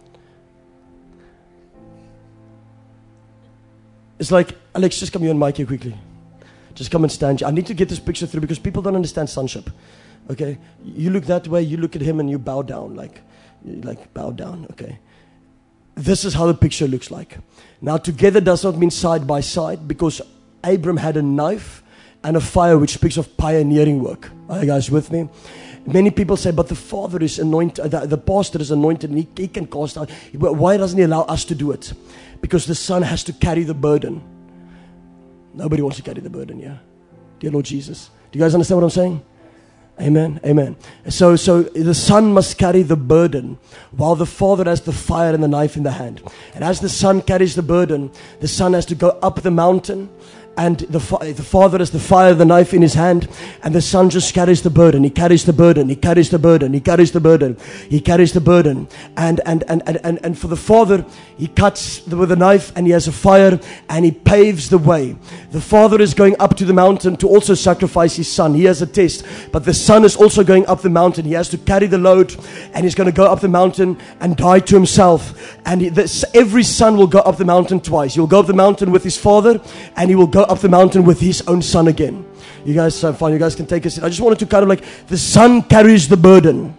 It's like, Alex, just come here and mic here quickly. Just come and stand here. I need to get this picture through because people don't understand sonship. Okay? You look that way, you look at him and you bow down. Like, you like bow down. Okay? This is how the picture looks like. Now, together does not mean side by side, because Abram had a knife and a fire, which speaks of pioneering work. Are you guys with me? Many people say, but the father is anointed, the, the pastor is anointed, and he, he can cast out. Why doesn't he allow us to do it? Because the son has to carry the burden. Nobody wants to carry the burden, yeah? Dear Lord Jesus. Do you guys understand what I'm saying? Amen, amen. So, so the son must carry the burden, while the father has the fire and the knife in the hand. And as the son carries the burden, the son has to go up the mountain, and the, fa- the father has the fire, the knife in his hand, and the son just carries the burden. He carries the burden. He carries the burden. He carries the burden. He carries the burden. And and and and and, and for the father, he cuts the, with a knife, and he has a fire, and he paves the way. The father is going up to the mountain to also sacrifice his son. He has a test, but the son is also going up the mountain. He has to carry the load, and he's going to go up the mountain and die to himself. And he, this, every son will go up the mountain twice. He will go up the mountain with his father, and he will go up the mountain with his own son again. You guys are fine. You guys can take a seat. I just wanted to kind of like, the son carries the burden.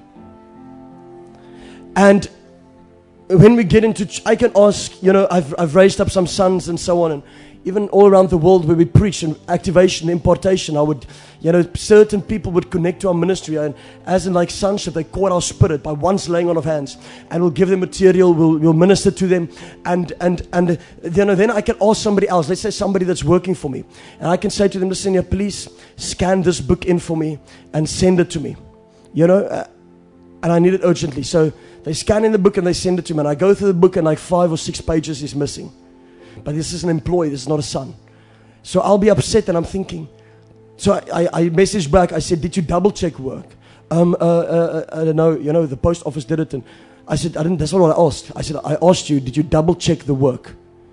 And when we get into, I can ask, you know, I've, I've raised up some sons and so on, and even all around the world where we preach and activation, impartation, I would, you know, certain people would connect to our ministry, and as in like sonship, they caught our spirit by once laying on of hands, and we'll give them material, we'll, we'll minister to them, and and and you know, then I can ask somebody else, let's say somebody that's working for me, and I can say to them, listen here, please scan this book in for me and send it to me, you know, uh, and I need it urgently. So they scan in the book and they send it to me, and I go through the book and like five or six pages is missing. But this is an employee, this is not a son. So I'll be upset, and I'm thinking. So I, I, I messaged back, I said, did you double check work? Um, uh, uh, I don't know, you know, the post office did it. And I said, I didn't, that's not what I asked. I said, I asked you, did you double check the work?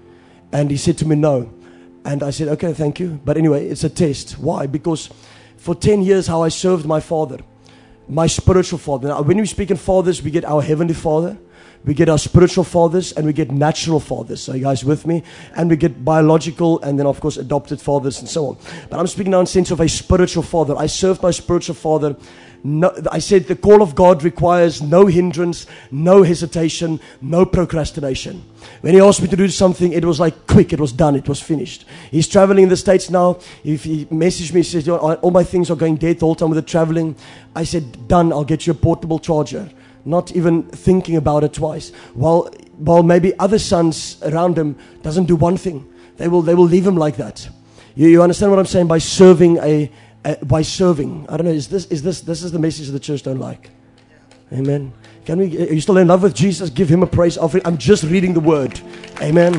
And he said to me, no. And I said, okay, thank you. But anyway, it's a test. Why? Because for ten years, how I served my father, my spiritual father. Now, when we speak in fathers, we get our heavenly father. We get our spiritual fathers, and we get natural fathers. Are you guys with me? And we get biological, and then of course adopted fathers and so on. But I'm speaking now in the sense of a spiritual father. I served my spiritual father. No, I said the call of God requires no hindrance, no hesitation, no procrastination. When he asked me to do something, it was like quick, it was done, it was finished. He's traveling in the States now. If he messaged me, he says, all my things are going dead the whole time with the traveling. I said, done, I'll get you a portable charger. Not even thinking about it twice. While while maybe other sons around him doesn't do one thing. They will they will leave him like that. You, you understand what I'm saying? By serving a, a by serving. I don't know, is this is this this is the message the church don't like. Amen. Can we are you still in love with Jesus? Give him a praise offering. I'm just reading the word. Amen.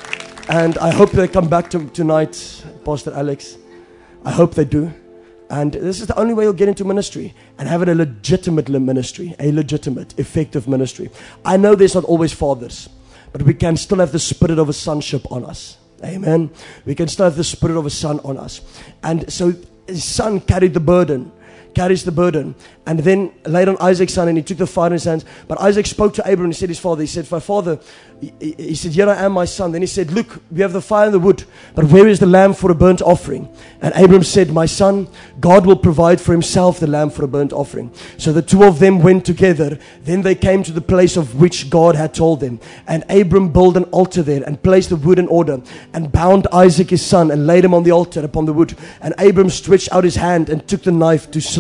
And I hope they come back to tonight, Pastor Alex. I hope they do. And this is the only way you'll get into ministry and have it a legitimate ministry, a legitimate, effective ministry. I know there's not always fathers, but we can still have the spirit of a sonship on us. Amen. We can still have the spirit of a son on us. And so his son carried the burden, carries the burden. And then laid on Isaac's son, and he took the fire in his hands. But Isaac spoke to Abraham, and he said his father, he said, my father, he, he said, here I am, my son. Then he said, look, we have the fire and the wood, but where is the lamb for a burnt offering? And Abraham said, my son, God will provide for himself the lamb for a burnt offering. So the two of them went together. Then they came to the place of which God had told them. And Abraham built an altar there, and placed the wood in order, and bound Isaac his son, and laid him on the altar upon the wood. And Abraham stretched out his hand, and took the knife to slay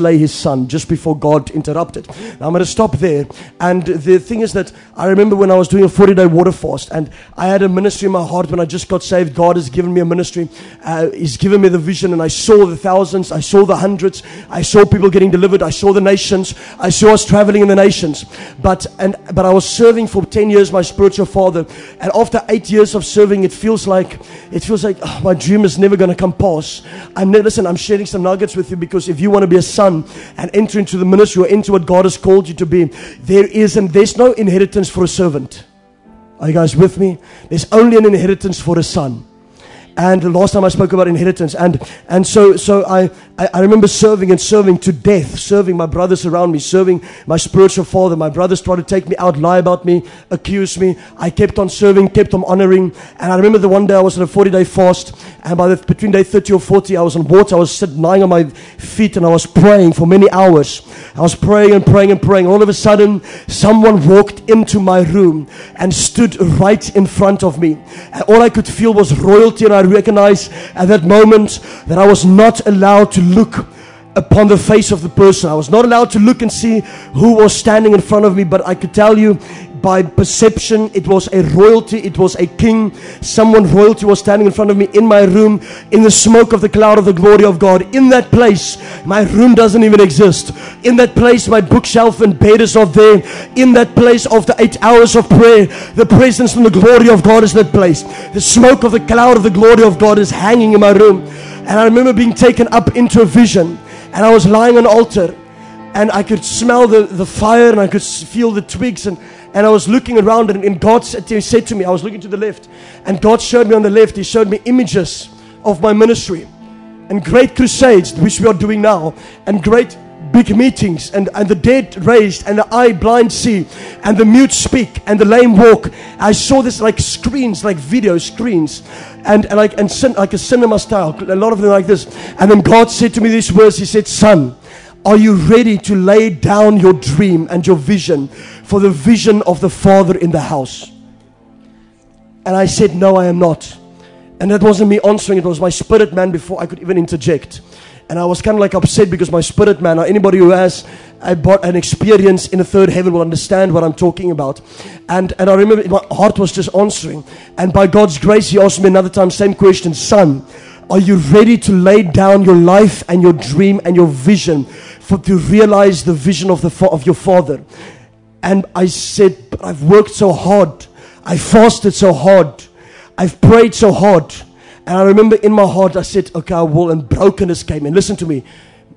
slay his son just before God interrupted. Now I'm going to stop there. And the thing is that I remember when I was doing a forty-day water fast, and I had a ministry in my heart when I just got saved. God has given me a ministry. Uh, he's given me the vision, and I saw the thousands. I saw the hundreds. I saw people getting delivered. I saw the nations. I saw us traveling in the nations. But and but I was serving for ten years, my spiritual father. And after eight years of serving, it feels like it feels like oh, my dream is never going to come past. I'm ne- listen. I'm sharing some nuggets with you, because if you want to be a son and enter into the ministry or into what God has called you to be, there is and there's no inheritance for a servant. Are you guys with me? There's only an inheritance for a son. And the last time I spoke about inheritance, and and so so I, I, I remember serving and serving to death, serving my brothers around me, serving my spiritual father. My brothers tried to take me out, lie about me, accuse me. I kept on serving, kept on honoring. And I remember the one day I was on a forty-day fast, and by the, between day thirty or forty, I was on water. I was sitting, lying on my feet, and I was praying for many hours. I was praying and praying and praying. All of a sudden, someone walked into my room and stood right in front of me. And all I could feel was royalty, and I recognized at that moment that I was not allowed to look upon the face of the person. I was not allowed to look and see who was standing in front of me, but I could tell you by perception, it was a royalty, it was a king. Someone royalty was standing in front of me in my room, in the smoke of the cloud of the glory of God. In that place, my room doesn't even exist. In that place, my bookshelf and bed is not there. In that place of the eight hours of prayer, the presence and the glory of God is in that place. The smoke of the cloud of the glory of God is hanging in my room. And I remember being taken up into a vision, and I was lying on an altar, and I could smell the, the fire, and I could feel the twigs, and And I was looking around, and, and God said to, said to me, I was looking to the left, and God showed me on the left, He showed me images of my ministry, and great crusades, which we are doing now, and great big meetings, and, and the dead raised, and the eye blind see, and the mute speak, and the lame walk. I saw this like screens, like video screens, and, and like and cin- like a cinema style, a lot of them like this. And then God said to me these words. He said, "Son, are you ready to lay down your dream and your vision for the vision of the Father in the house?" And I said, "No, I am not." And that wasn't me answering. It was my spirit man before I could even interject. And I was kind of like upset, because my spirit man, or anybody who has a, an experience in the third heaven, will understand what I'm talking about. And, and I remember my heart was just answering. And by God's grace, He asked me another time, same question, "Son, are you ready to lay down your life and your dream and your vision for to realize the vision of the of your Father?" And I said, "But I've worked so hard. I fasted so hard. I've prayed so hard." And I remember in my heart, I said, "Okay, I will." And brokenness came in. Listen to me.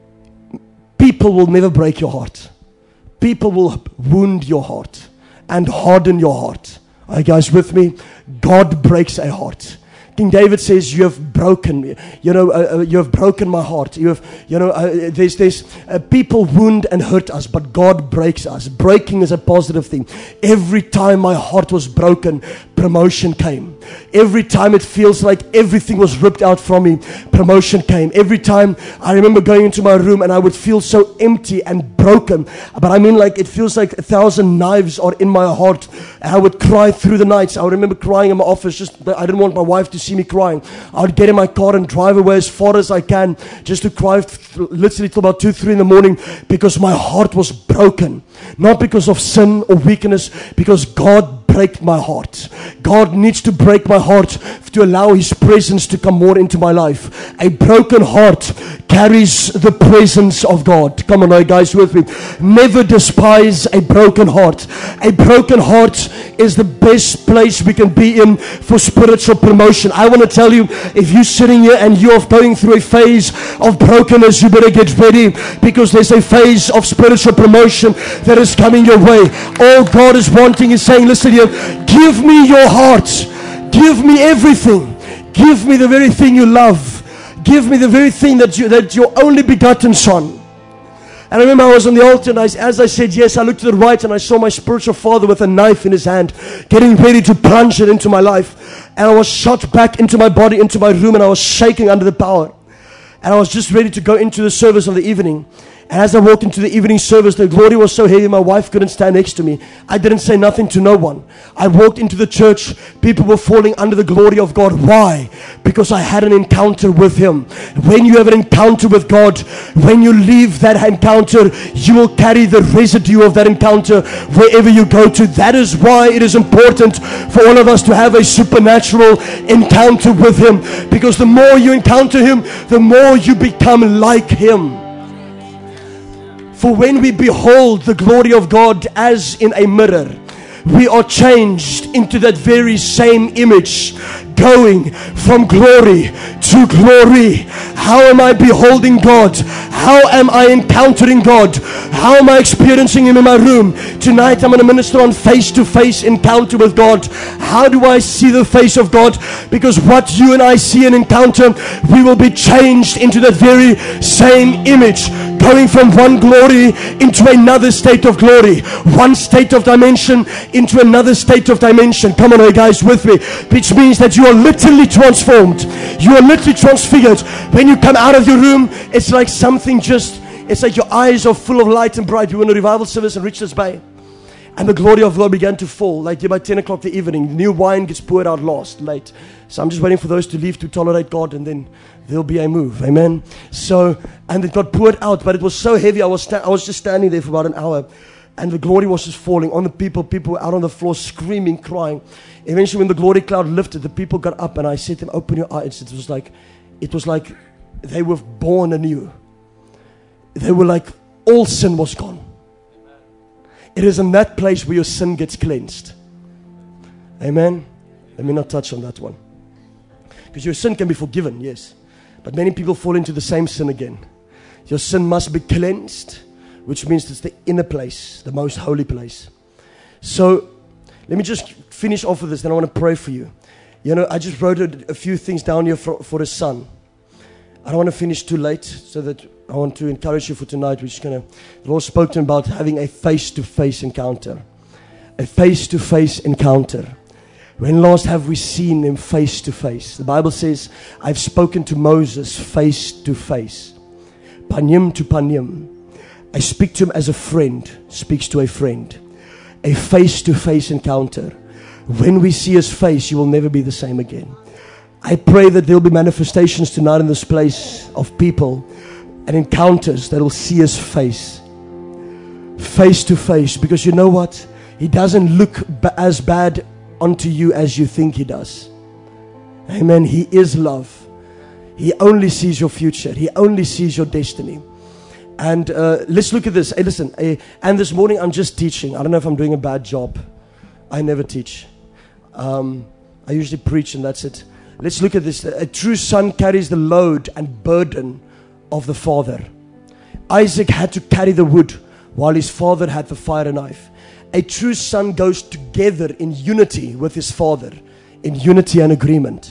People will never break your heart. People will wound your heart and harden your heart. Are you guys with me? God breaks a heart. King David says, "You have broken me. You know, uh, uh, you have broken my heart. You have, you know, uh, there's, there's uh, people wound and hurt us, but God breaks us." Breaking is a positive thing. Every time my heart was broken, promotion came. Every time it feels like everything was ripped out from me, promotion came. Every time I remember going into my room and I would feel so empty and broken. But I mean, like, it feels like a thousand knives are in my heart. And I would cry through the nights. I would remember crying in my office. Just I didn't want my wife to see me crying. I would get in my car and drive away as far as I can, just to cry literally till about two, three in the morning, because my heart was broken. Not because of sin or weakness, because God break my heart. God needs to break my heart to allow His presence to come more into my life. A broken heart carries the presence of God. Come on now, guys, with me. Never despise a broken heart. A broken heart is the best place we can be in for spiritual promotion. I want to tell you, if you're sitting here and you're going through a phase of brokenness, you better get ready, because there's a phase of spiritual promotion that is coming your way. All God is wanting is saying, "Listen here, give me your heart. Give me everything. Give me the very thing you love. Give me the very thing that you that your only begotten Son." And I remember I was on the altar, and I, as I said yes, I looked to the right and I saw my spiritual father with a knife in his hand, getting ready to plunge it into my life. And I was shot back into my body, into my room, and I was shaking under the power. And I was just ready to go into the service of the evening. And as I walked into the evening service, the glory was so heavy, my wife couldn't stand next to me. I didn't say nothing to no one. I walked into the church, people were falling under the glory of God. Why? Because I had an encounter with Him. When you have an encounter with God, when you leave that encounter, you will carry the residue of that encounter wherever you go to. That is why it is important for all of us to have a supernatural encounter with Him. Because the more you encounter Him, the more you become like Him. For when we behold the glory of God as in a mirror, we are changed into that very same image, going from glory to glory. How am I beholding God? How am I encountering God? How am I experiencing Him in my room? Tonight I'm going to minister on face-to-face encounter with God. How do I see the face of God? Because what you and I see and encounter, we will be changed into that very same image, going from one glory into another state of glory, one state of dimension into another state of dimension. Come on, you guys, with me. Which means that you are literally transformed. You are literally transfigured. When you come out of your room, it's like something just, it's like your eyes are full of light and bright. We were in a revival service in Richards Bay, and the glory of God began to fall. Like about ten o'clock the evening, new wine gets poured out last, late. So I'm just waiting for those to leave to tolerate God, and then there'll be a move. Amen. So, and it got poured out, but it was so heavy. I was sta- I was just standing there for about an hour, and the glory was just falling on the people. People were out on the floor screaming, crying. Eventually, when the glory cloud lifted, the people got up, and I said to them, "Open your eyes." It was like, it was like they were born anew. They were like, all sin was gone. It is in that place where your sin gets cleansed. Amen. Let me not touch on that one. Because your sin can be forgiven, yes. But many people fall into the same sin again. Your sin must be cleansed, which means it's the inner place, the most holy place. So, let me just finish off with this, then I want to pray for you. You know, I just wrote a, a few things down here for, for a son. I don't want to finish too late, so that I want to encourage you for tonight. We're just going to, the Lord spoke to him about having a face-to-face encounter. A face-to-face encounter. When last have we seen him face to face? The Bible says, I've spoken to Moses face to face. Panim to panim. I speak to him as a friend speaks to a friend. A face to face encounter. When we see his face, you will never be the same again. I pray that there will be manifestations tonight in this place of people and encounters that will see his face. Face to face. Because you know what? He doesn't look ba- as bad unto you as you think he does. Amen. He is love. He only sees your future. He only sees your destiny. And uh, let's look at this. Hey, listen. Hey, and this morning I'm just teaching. I don't know if I'm doing a bad job. I never teach. Um, I usually preach and that's it. Let's look at this. A true son carries the load and burden of the father. Isaac had to carry the wood while his father had the fire and knife. A true son goes together in unity with his father, in unity and agreement.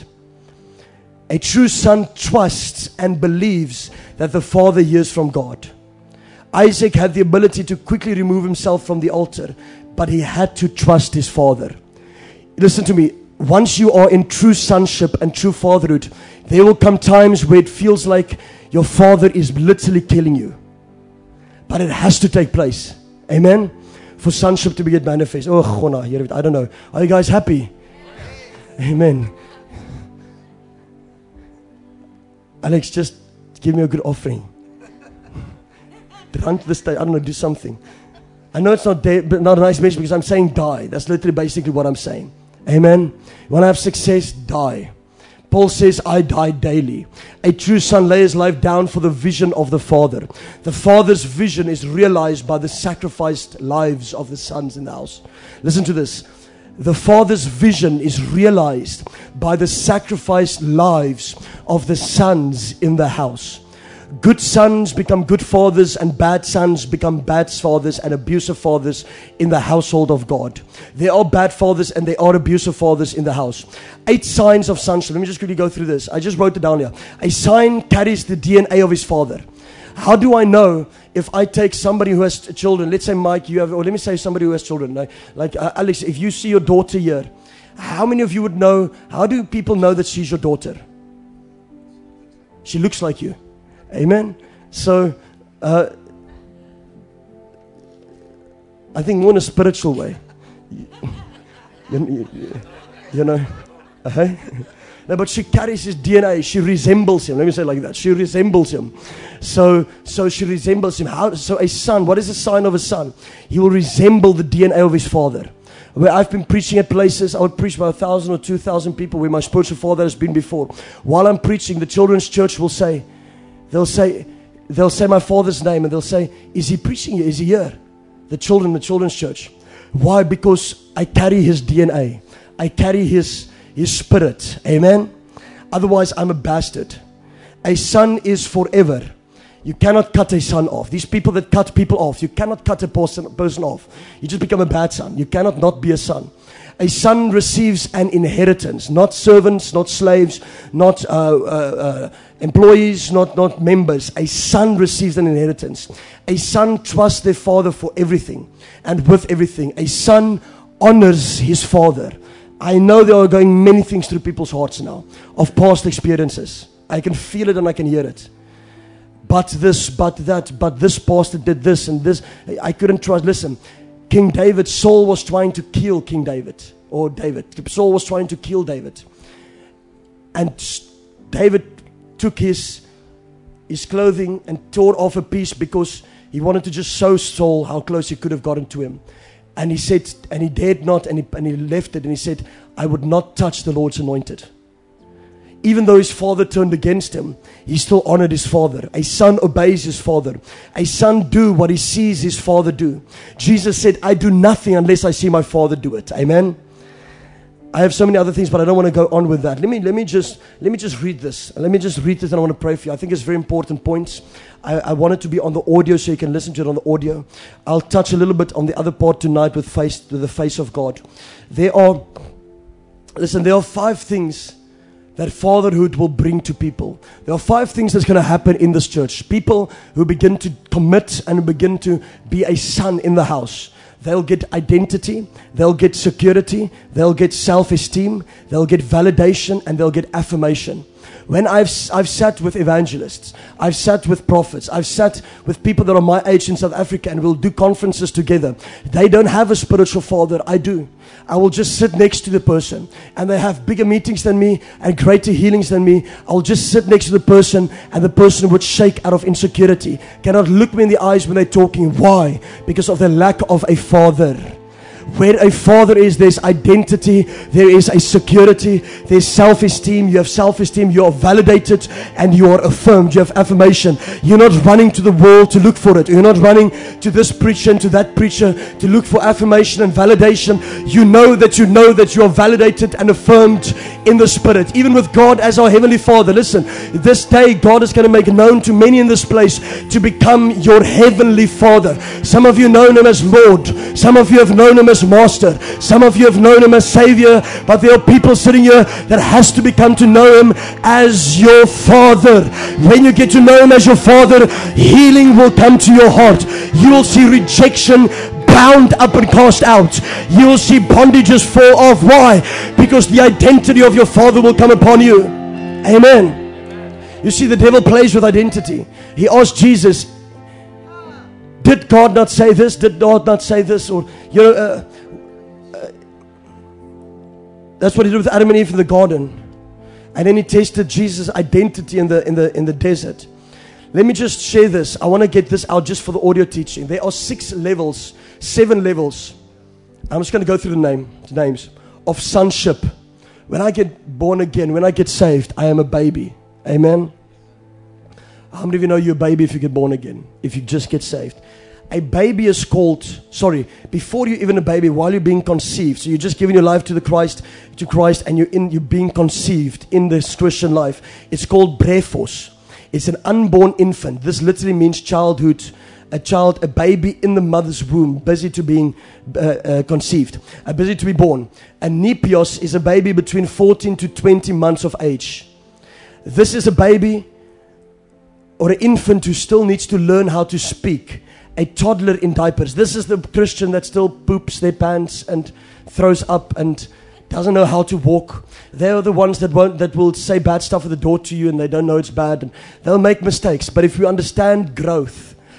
A true son trusts and believes that the father hears from God. Isaac had the ability to quickly remove himself from the altar, but he had to trust his father. Listen to me. Once you are in true sonship and true fatherhood, there will come times where it feels like your father is literally killing you. But it has to take place. Amen? For sonship to be get manifest. Oh, I don't know. Are you guys happy? Amen. Alex, just give me a good offering. Run to the stage. I don't know, do something. I know it's not, da- not a nice message because I'm saying die. That's literally basically what I'm saying. Amen. You want to have success? Die. Paul says, I die daily. A true son lays his life down for the vision of the father. The father's vision is realized by the sacrificed lives of the sons in the house. Listen to this. The father's vision is realized by the sacrificed lives of the sons in the house. Good sons become good fathers, and bad sons become bad fathers and abusive fathers in the household of God. There are bad fathers and there are abusive fathers in the house. Eight signs of sonship. Let me just quickly go through this. I just wrote it down here. A son carries the D N A of his father. How do I know if I take somebody who has children? Let's say Mike, you have, or let me say somebody who has children. Like, like uh, Alex, if you see your daughter here, how many of you would know, how do people know that she's your daughter? She looks like you. Amen. So, uh, I think more in a spiritual way. You, you, you know, uh-huh. No, but she carries his D N A. She resembles him. Let me say it like that. She resembles him. So, so she resembles him. How? So a son, what is the sign of a son? He will resemble the D N A of his father. Where I've been preaching at places, I would preach about a thousand or two thousand people where my spiritual father has been before. While I'm preaching, the children's church will say, they'll say, they'll say my father's name, and they'll say, is he preaching here? Is he here? The children, the children's church. Why? Because I carry his D N A. I carry his His spirit. Amen. Otherwise, I'm a bastard. A son is forever. You cannot cut a son off. These people that cut people off, you cannot cut a person, person off. You just become a bad son. You cannot not be a son. A son receives an inheritance, not servants, not slaves, not uh, uh, uh, employees, not, not members. A son receives an inheritance. A son trusts their father for everything and with everything. A son honors his father. I know there are going many things through people's hearts now of past experiences. I can feel it and I can hear it. But this, but that, but this pastor did this and this. I couldn't trust. Listen, King David, Saul was trying to kill King David. Or David. Saul was trying to kill David. And David took his, his clothing and tore off a piece because he wanted to just show Saul how close he could have gotten to him. And he said, and he dared not, and he, and he left it, and he said, I would not touch the Lord's anointed. Even though his father turned against him, he still honored his father. A son obeys his father. A son do what he sees his father do. Jesus said, I do nothing unless I see my father do it. Amen. I have so many other things, but I don't want to go on with that. Let me, let me just, let me just read this. Let me just read this, and I want to pray for you. I think it's very important points. I, I want it to be on the audio so you can listen to it on the audio. I'll touch a little bit on the other part tonight with face, with the face of God. There are, listen, there are five things that fatherhood will bring to people. There are five things that's going to happen in this church. People who begin to commit and begin to be a son in the house. They'll get identity, they'll get security, they'll get self-esteem, they'll get validation, and they'll get affirmation. When I've, I've sat with evangelists, I've sat with prophets, I've sat with people that are my age in South Africa, and we'll do conferences together. They don't have a spiritual father, I do. I will just sit next to the person, and they have bigger meetings than me and greater healings than me. I'll just sit next to the person, and the person would shake out of insecurity, cannot look me in the eyes when they're talking. Why? Because of the lack of a father. Where a father is, there's identity, there is a security, there's self-esteem. You have self-esteem, you are validated, and you are affirmed. You have affirmation. You're not running to the world to look for it. You're not running to this preacher and to that preacher to look for affirmation and validation. You know that you know that you are validated and affirmed in the Spirit. Even with God as our Heavenly Father. Listen, this day God is going to make known to many in this place to become your Heavenly Father. Some of you know Him as Lord. Some of you have known Him as Master. Some of you have known Him as Savior, but there are people sitting here that has to become to know Him as your Father. When you get to know Him as your Father, healing will come to your heart. You will see rejection bound up and cast out. You will see bondages fall off. Why? Because the identity of your Father will come upon you. Amen. You see, the devil plays with identity. He asked Jesus, did God not say this? Did God not say this? Or, you know, uh, uh, that's what he did with Adam and Eve in the garden. And then he tested Jesus' identity in the in the in the desert. Let me just share this. I want to get this out just for the audio teaching. There are six levels, seven levels. I'm just going to go through the name, the names of sonship. When I get born again, when I get saved, I am a baby. Amen. How many of you know you're a baby if you get born again? If you just get saved. A baby is called, sorry, before you're even a baby, while you're being conceived. So you're just giving your life to the Christ, to Christ, and you're in, you're being conceived in this Christian life. It's called brephos. It's an unborn infant. This literally means childhood, a child, a baby in the mother's womb, busy to being uh, uh, conceived, uh, busy to be born. And nepios is a baby between fourteen to twenty months of age. This is a baby or an infant who still needs to learn how to speak. A toddler in diapers. This is the Christian that still poops their pants and throws up and doesn't know how to walk. They are the ones that won't, that will say bad stuff at the door to you, and they don't know it's bad, and they'll make mistakes. But if we understand growth,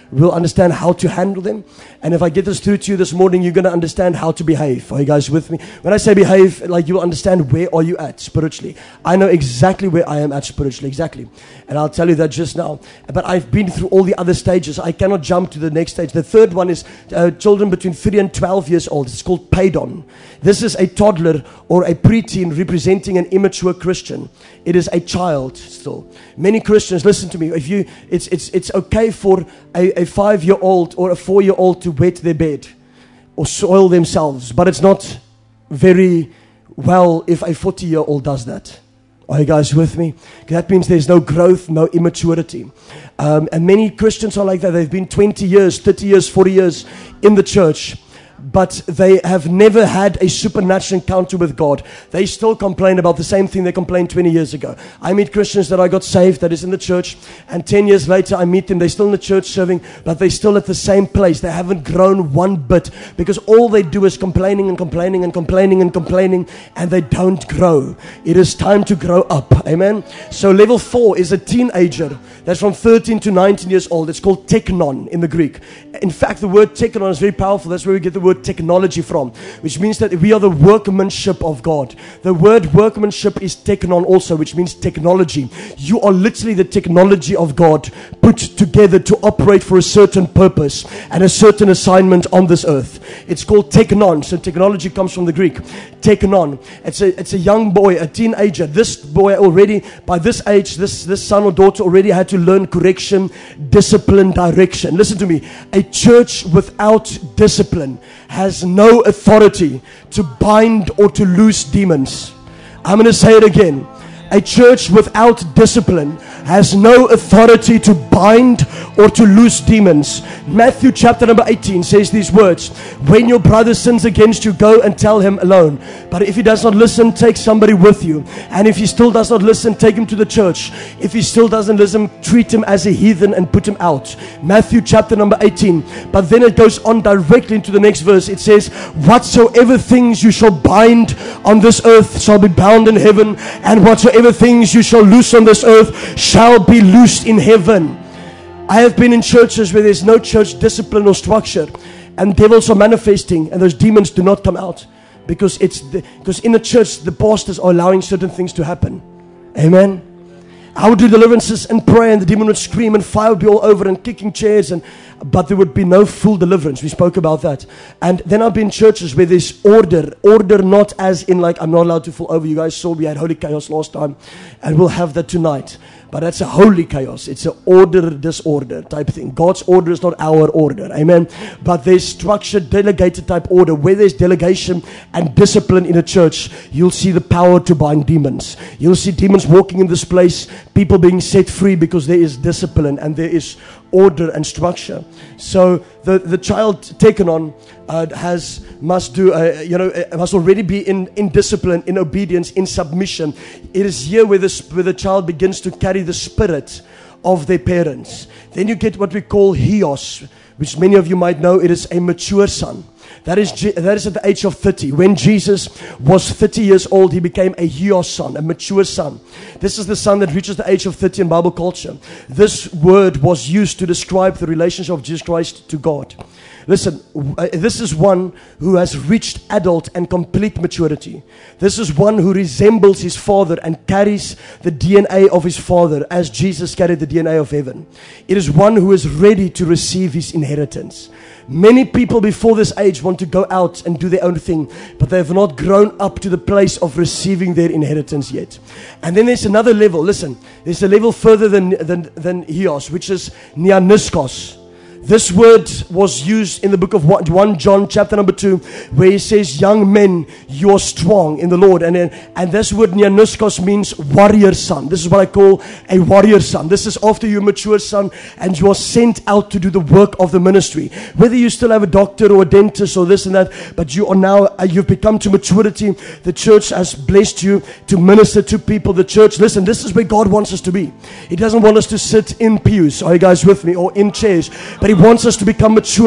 we'll understand how to handle them. And if I get this through to you this morning, you're going to understand how to behave. Are you guys with me? When I say behave, like, you'll understand where are you at spiritually. I know exactly where I am at spiritually, exactly. And I'll tell you that just now. But I've been through all the other stages. I cannot jump to the next stage. The third one is uh, children between three and twelve years old. It's called Paedon. This is a toddler or a preteen representing an immature Christian. It is a child still. Many Christians, listen to me, if you, it's it's it's okay for a, a five-year-old or a four-year-old to wet their bed or soil themselves, but it's not very well if a forty-year-old does that. Are you guys with me? That means there's no growth, no immaturity. Um, and many Christians are like that. They've been twenty years, thirty years, forty years in the church, but they have never had a supernatural encounter with God. They still complain about the same thing they complained twenty years ago. I meet Christians that I got saved, that is in the church, and ten years later I meet them. They're still in the church serving, but they're still at the same place. They haven't grown one bit because all they do is complaining and complaining and complaining and complaining, and they don't grow. It is time to grow up. Amen? So level four is a teenager that's from thirteen to nineteen years old. It's called teknon in the Greek. In fact, the word teknon is very powerful. That's where we get the word technology from, which means that we are the workmanship of God. The word workmanship is teknon also, which means technology. You are literally the technology of God put together to operate for a certain purpose and a certain assignment on this earth. It's called teknon. So technology comes from the Greek. Teknon. It's a, it's a young boy, a teenager. This boy already, by this age, this, this son or daughter already had to learn correction, discipline, direction. Listen to me. A church without discipline has no authority to bind or to loose demons. I'm going to say it again. A church without discipline has no authority to bind or to loose demons. Matthew chapter number eighteen says these words: when your brother sins against you, go and tell him alone. But if he does not listen, take somebody with you. And if he still does not listen, take him to the church. If he still doesn't listen, treat him as a heathen and put him out. Matthew chapter number eighteen. But then it goes on directly into the next verse. It says, whatsoever things you shall bind on this earth shall be bound in heaven, and whatsoever things you shall loose on this earth shall be loosed in heaven. I have been in churches where there's no church discipline or structure, and devils are manifesting, and those demons do not come out because it's the, because in the church the pastors are allowing certain things to happen. Amen. I would do deliverances and pray, and the demon would scream, and fire would be all over, and kicking chairs, and but there would be no full deliverance. We spoke about that. And then I've been in churches where there's order. Order not as in like I'm not allowed to fall over. You guys saw we had holy chaos last time, and we'll have that tonight. But that's a holy chaos. It's an order, disorder type thing. God's order is not our order. Amen. But there's structured, delegated type order. Where there's delegation and discipline in a church, you'll see the power to bind demons. You'll see demons walking in this place, people being set free because there is discipline and there is order and structure. So the, the child taken on uh, has must do uh, you know uh, must already be in, in discipline, in obedience, in submission. It is here where the where the child begins to carry the spirit of their parents. Then you get what we call hios, which many of you might know. It is a mature son. That is, that is at the age of thirty. When Jesus was thirty years old, he became a hios son, a mature son. This is the son that reaches the age of thirty in Bible culture. This word was used to describe the relationship of Jesus Christ to God. Listen, this is one who has reached adult and complete maturity. This is one who resembles his father and carries the D N A of his father as Jesus carried the D N A of heaven. It is one who is ready to receive his inheritance. Many people before this age want to go out and do their own thing, but they have not grown up to the place of receiving their inheritance yet. And then there's another level. Listen, there's a level further than, than, than hios, which is neaniskos. This word was used in the book of First John chapter number two, where he says, young men, you are strong in the Lord. And then, and this word neaniskos means warrior son. This is what I call a warrior son. This is after you're a mature son and you are sent out to do the work of the ministry. Whether you still have a doctor or a dentist or this and that, but you are now, you've become to maturity. The church has blessed you to minister to people. The church, listen, this is where God wants us to be. He doesn't want us to sit in pews. Are you guys with me? Or in chairs. But He wants us to become mature,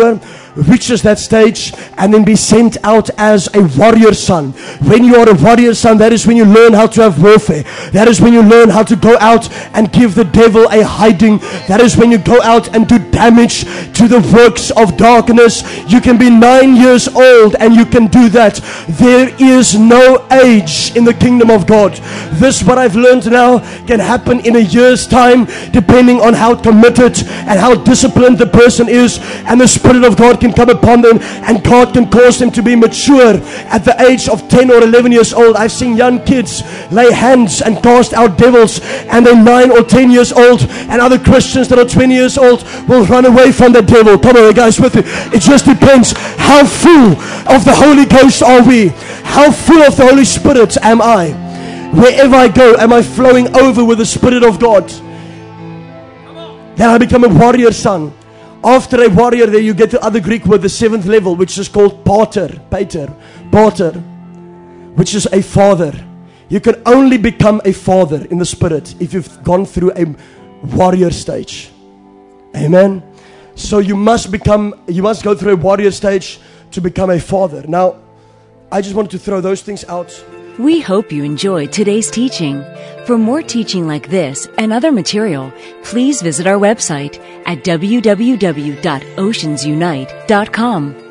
reaches that stage and then be sent out as a warrior son. When you are a warrior son, that is when you learn how to have warfare. That is when you learn how to go out and give the devil a hiding. That is when you go out and do damage to the works of darkness. You can be nine years old and you can do that. There is no age in the kingdom of God. This, what I've learned now, can happen in a year's time, depending on how committed and how disciplined the person is, and the Spirit of God can come upon them, and God can cause them to be mature at the age of ten or eleven years old. I've seen young kids lay hands and cast out devils, and they're nine or ten years old, and other Christians that are twenty years old will run away from the devil. Come on, guys, with it. It just depends how full of the Holy Ghost are we. How full of the Holy Spirit am I? Wherever I go, am I flowing over with the Spirit of God? Then I become a warrior son. After a warrior, there you get the other Greek word, the seventh level, which is called pater, pater, pater, which is a father. You can only become a father in the Spirit if you've gone through a warrior stage. Amen. So you must become, you must go through a warrior stage to become a father. Now, I just wanted to throw those things out.
We hope you enjoyed today's teaching. For more teaching like this and other material, please visit our website at w w w dot oceans unite dot com.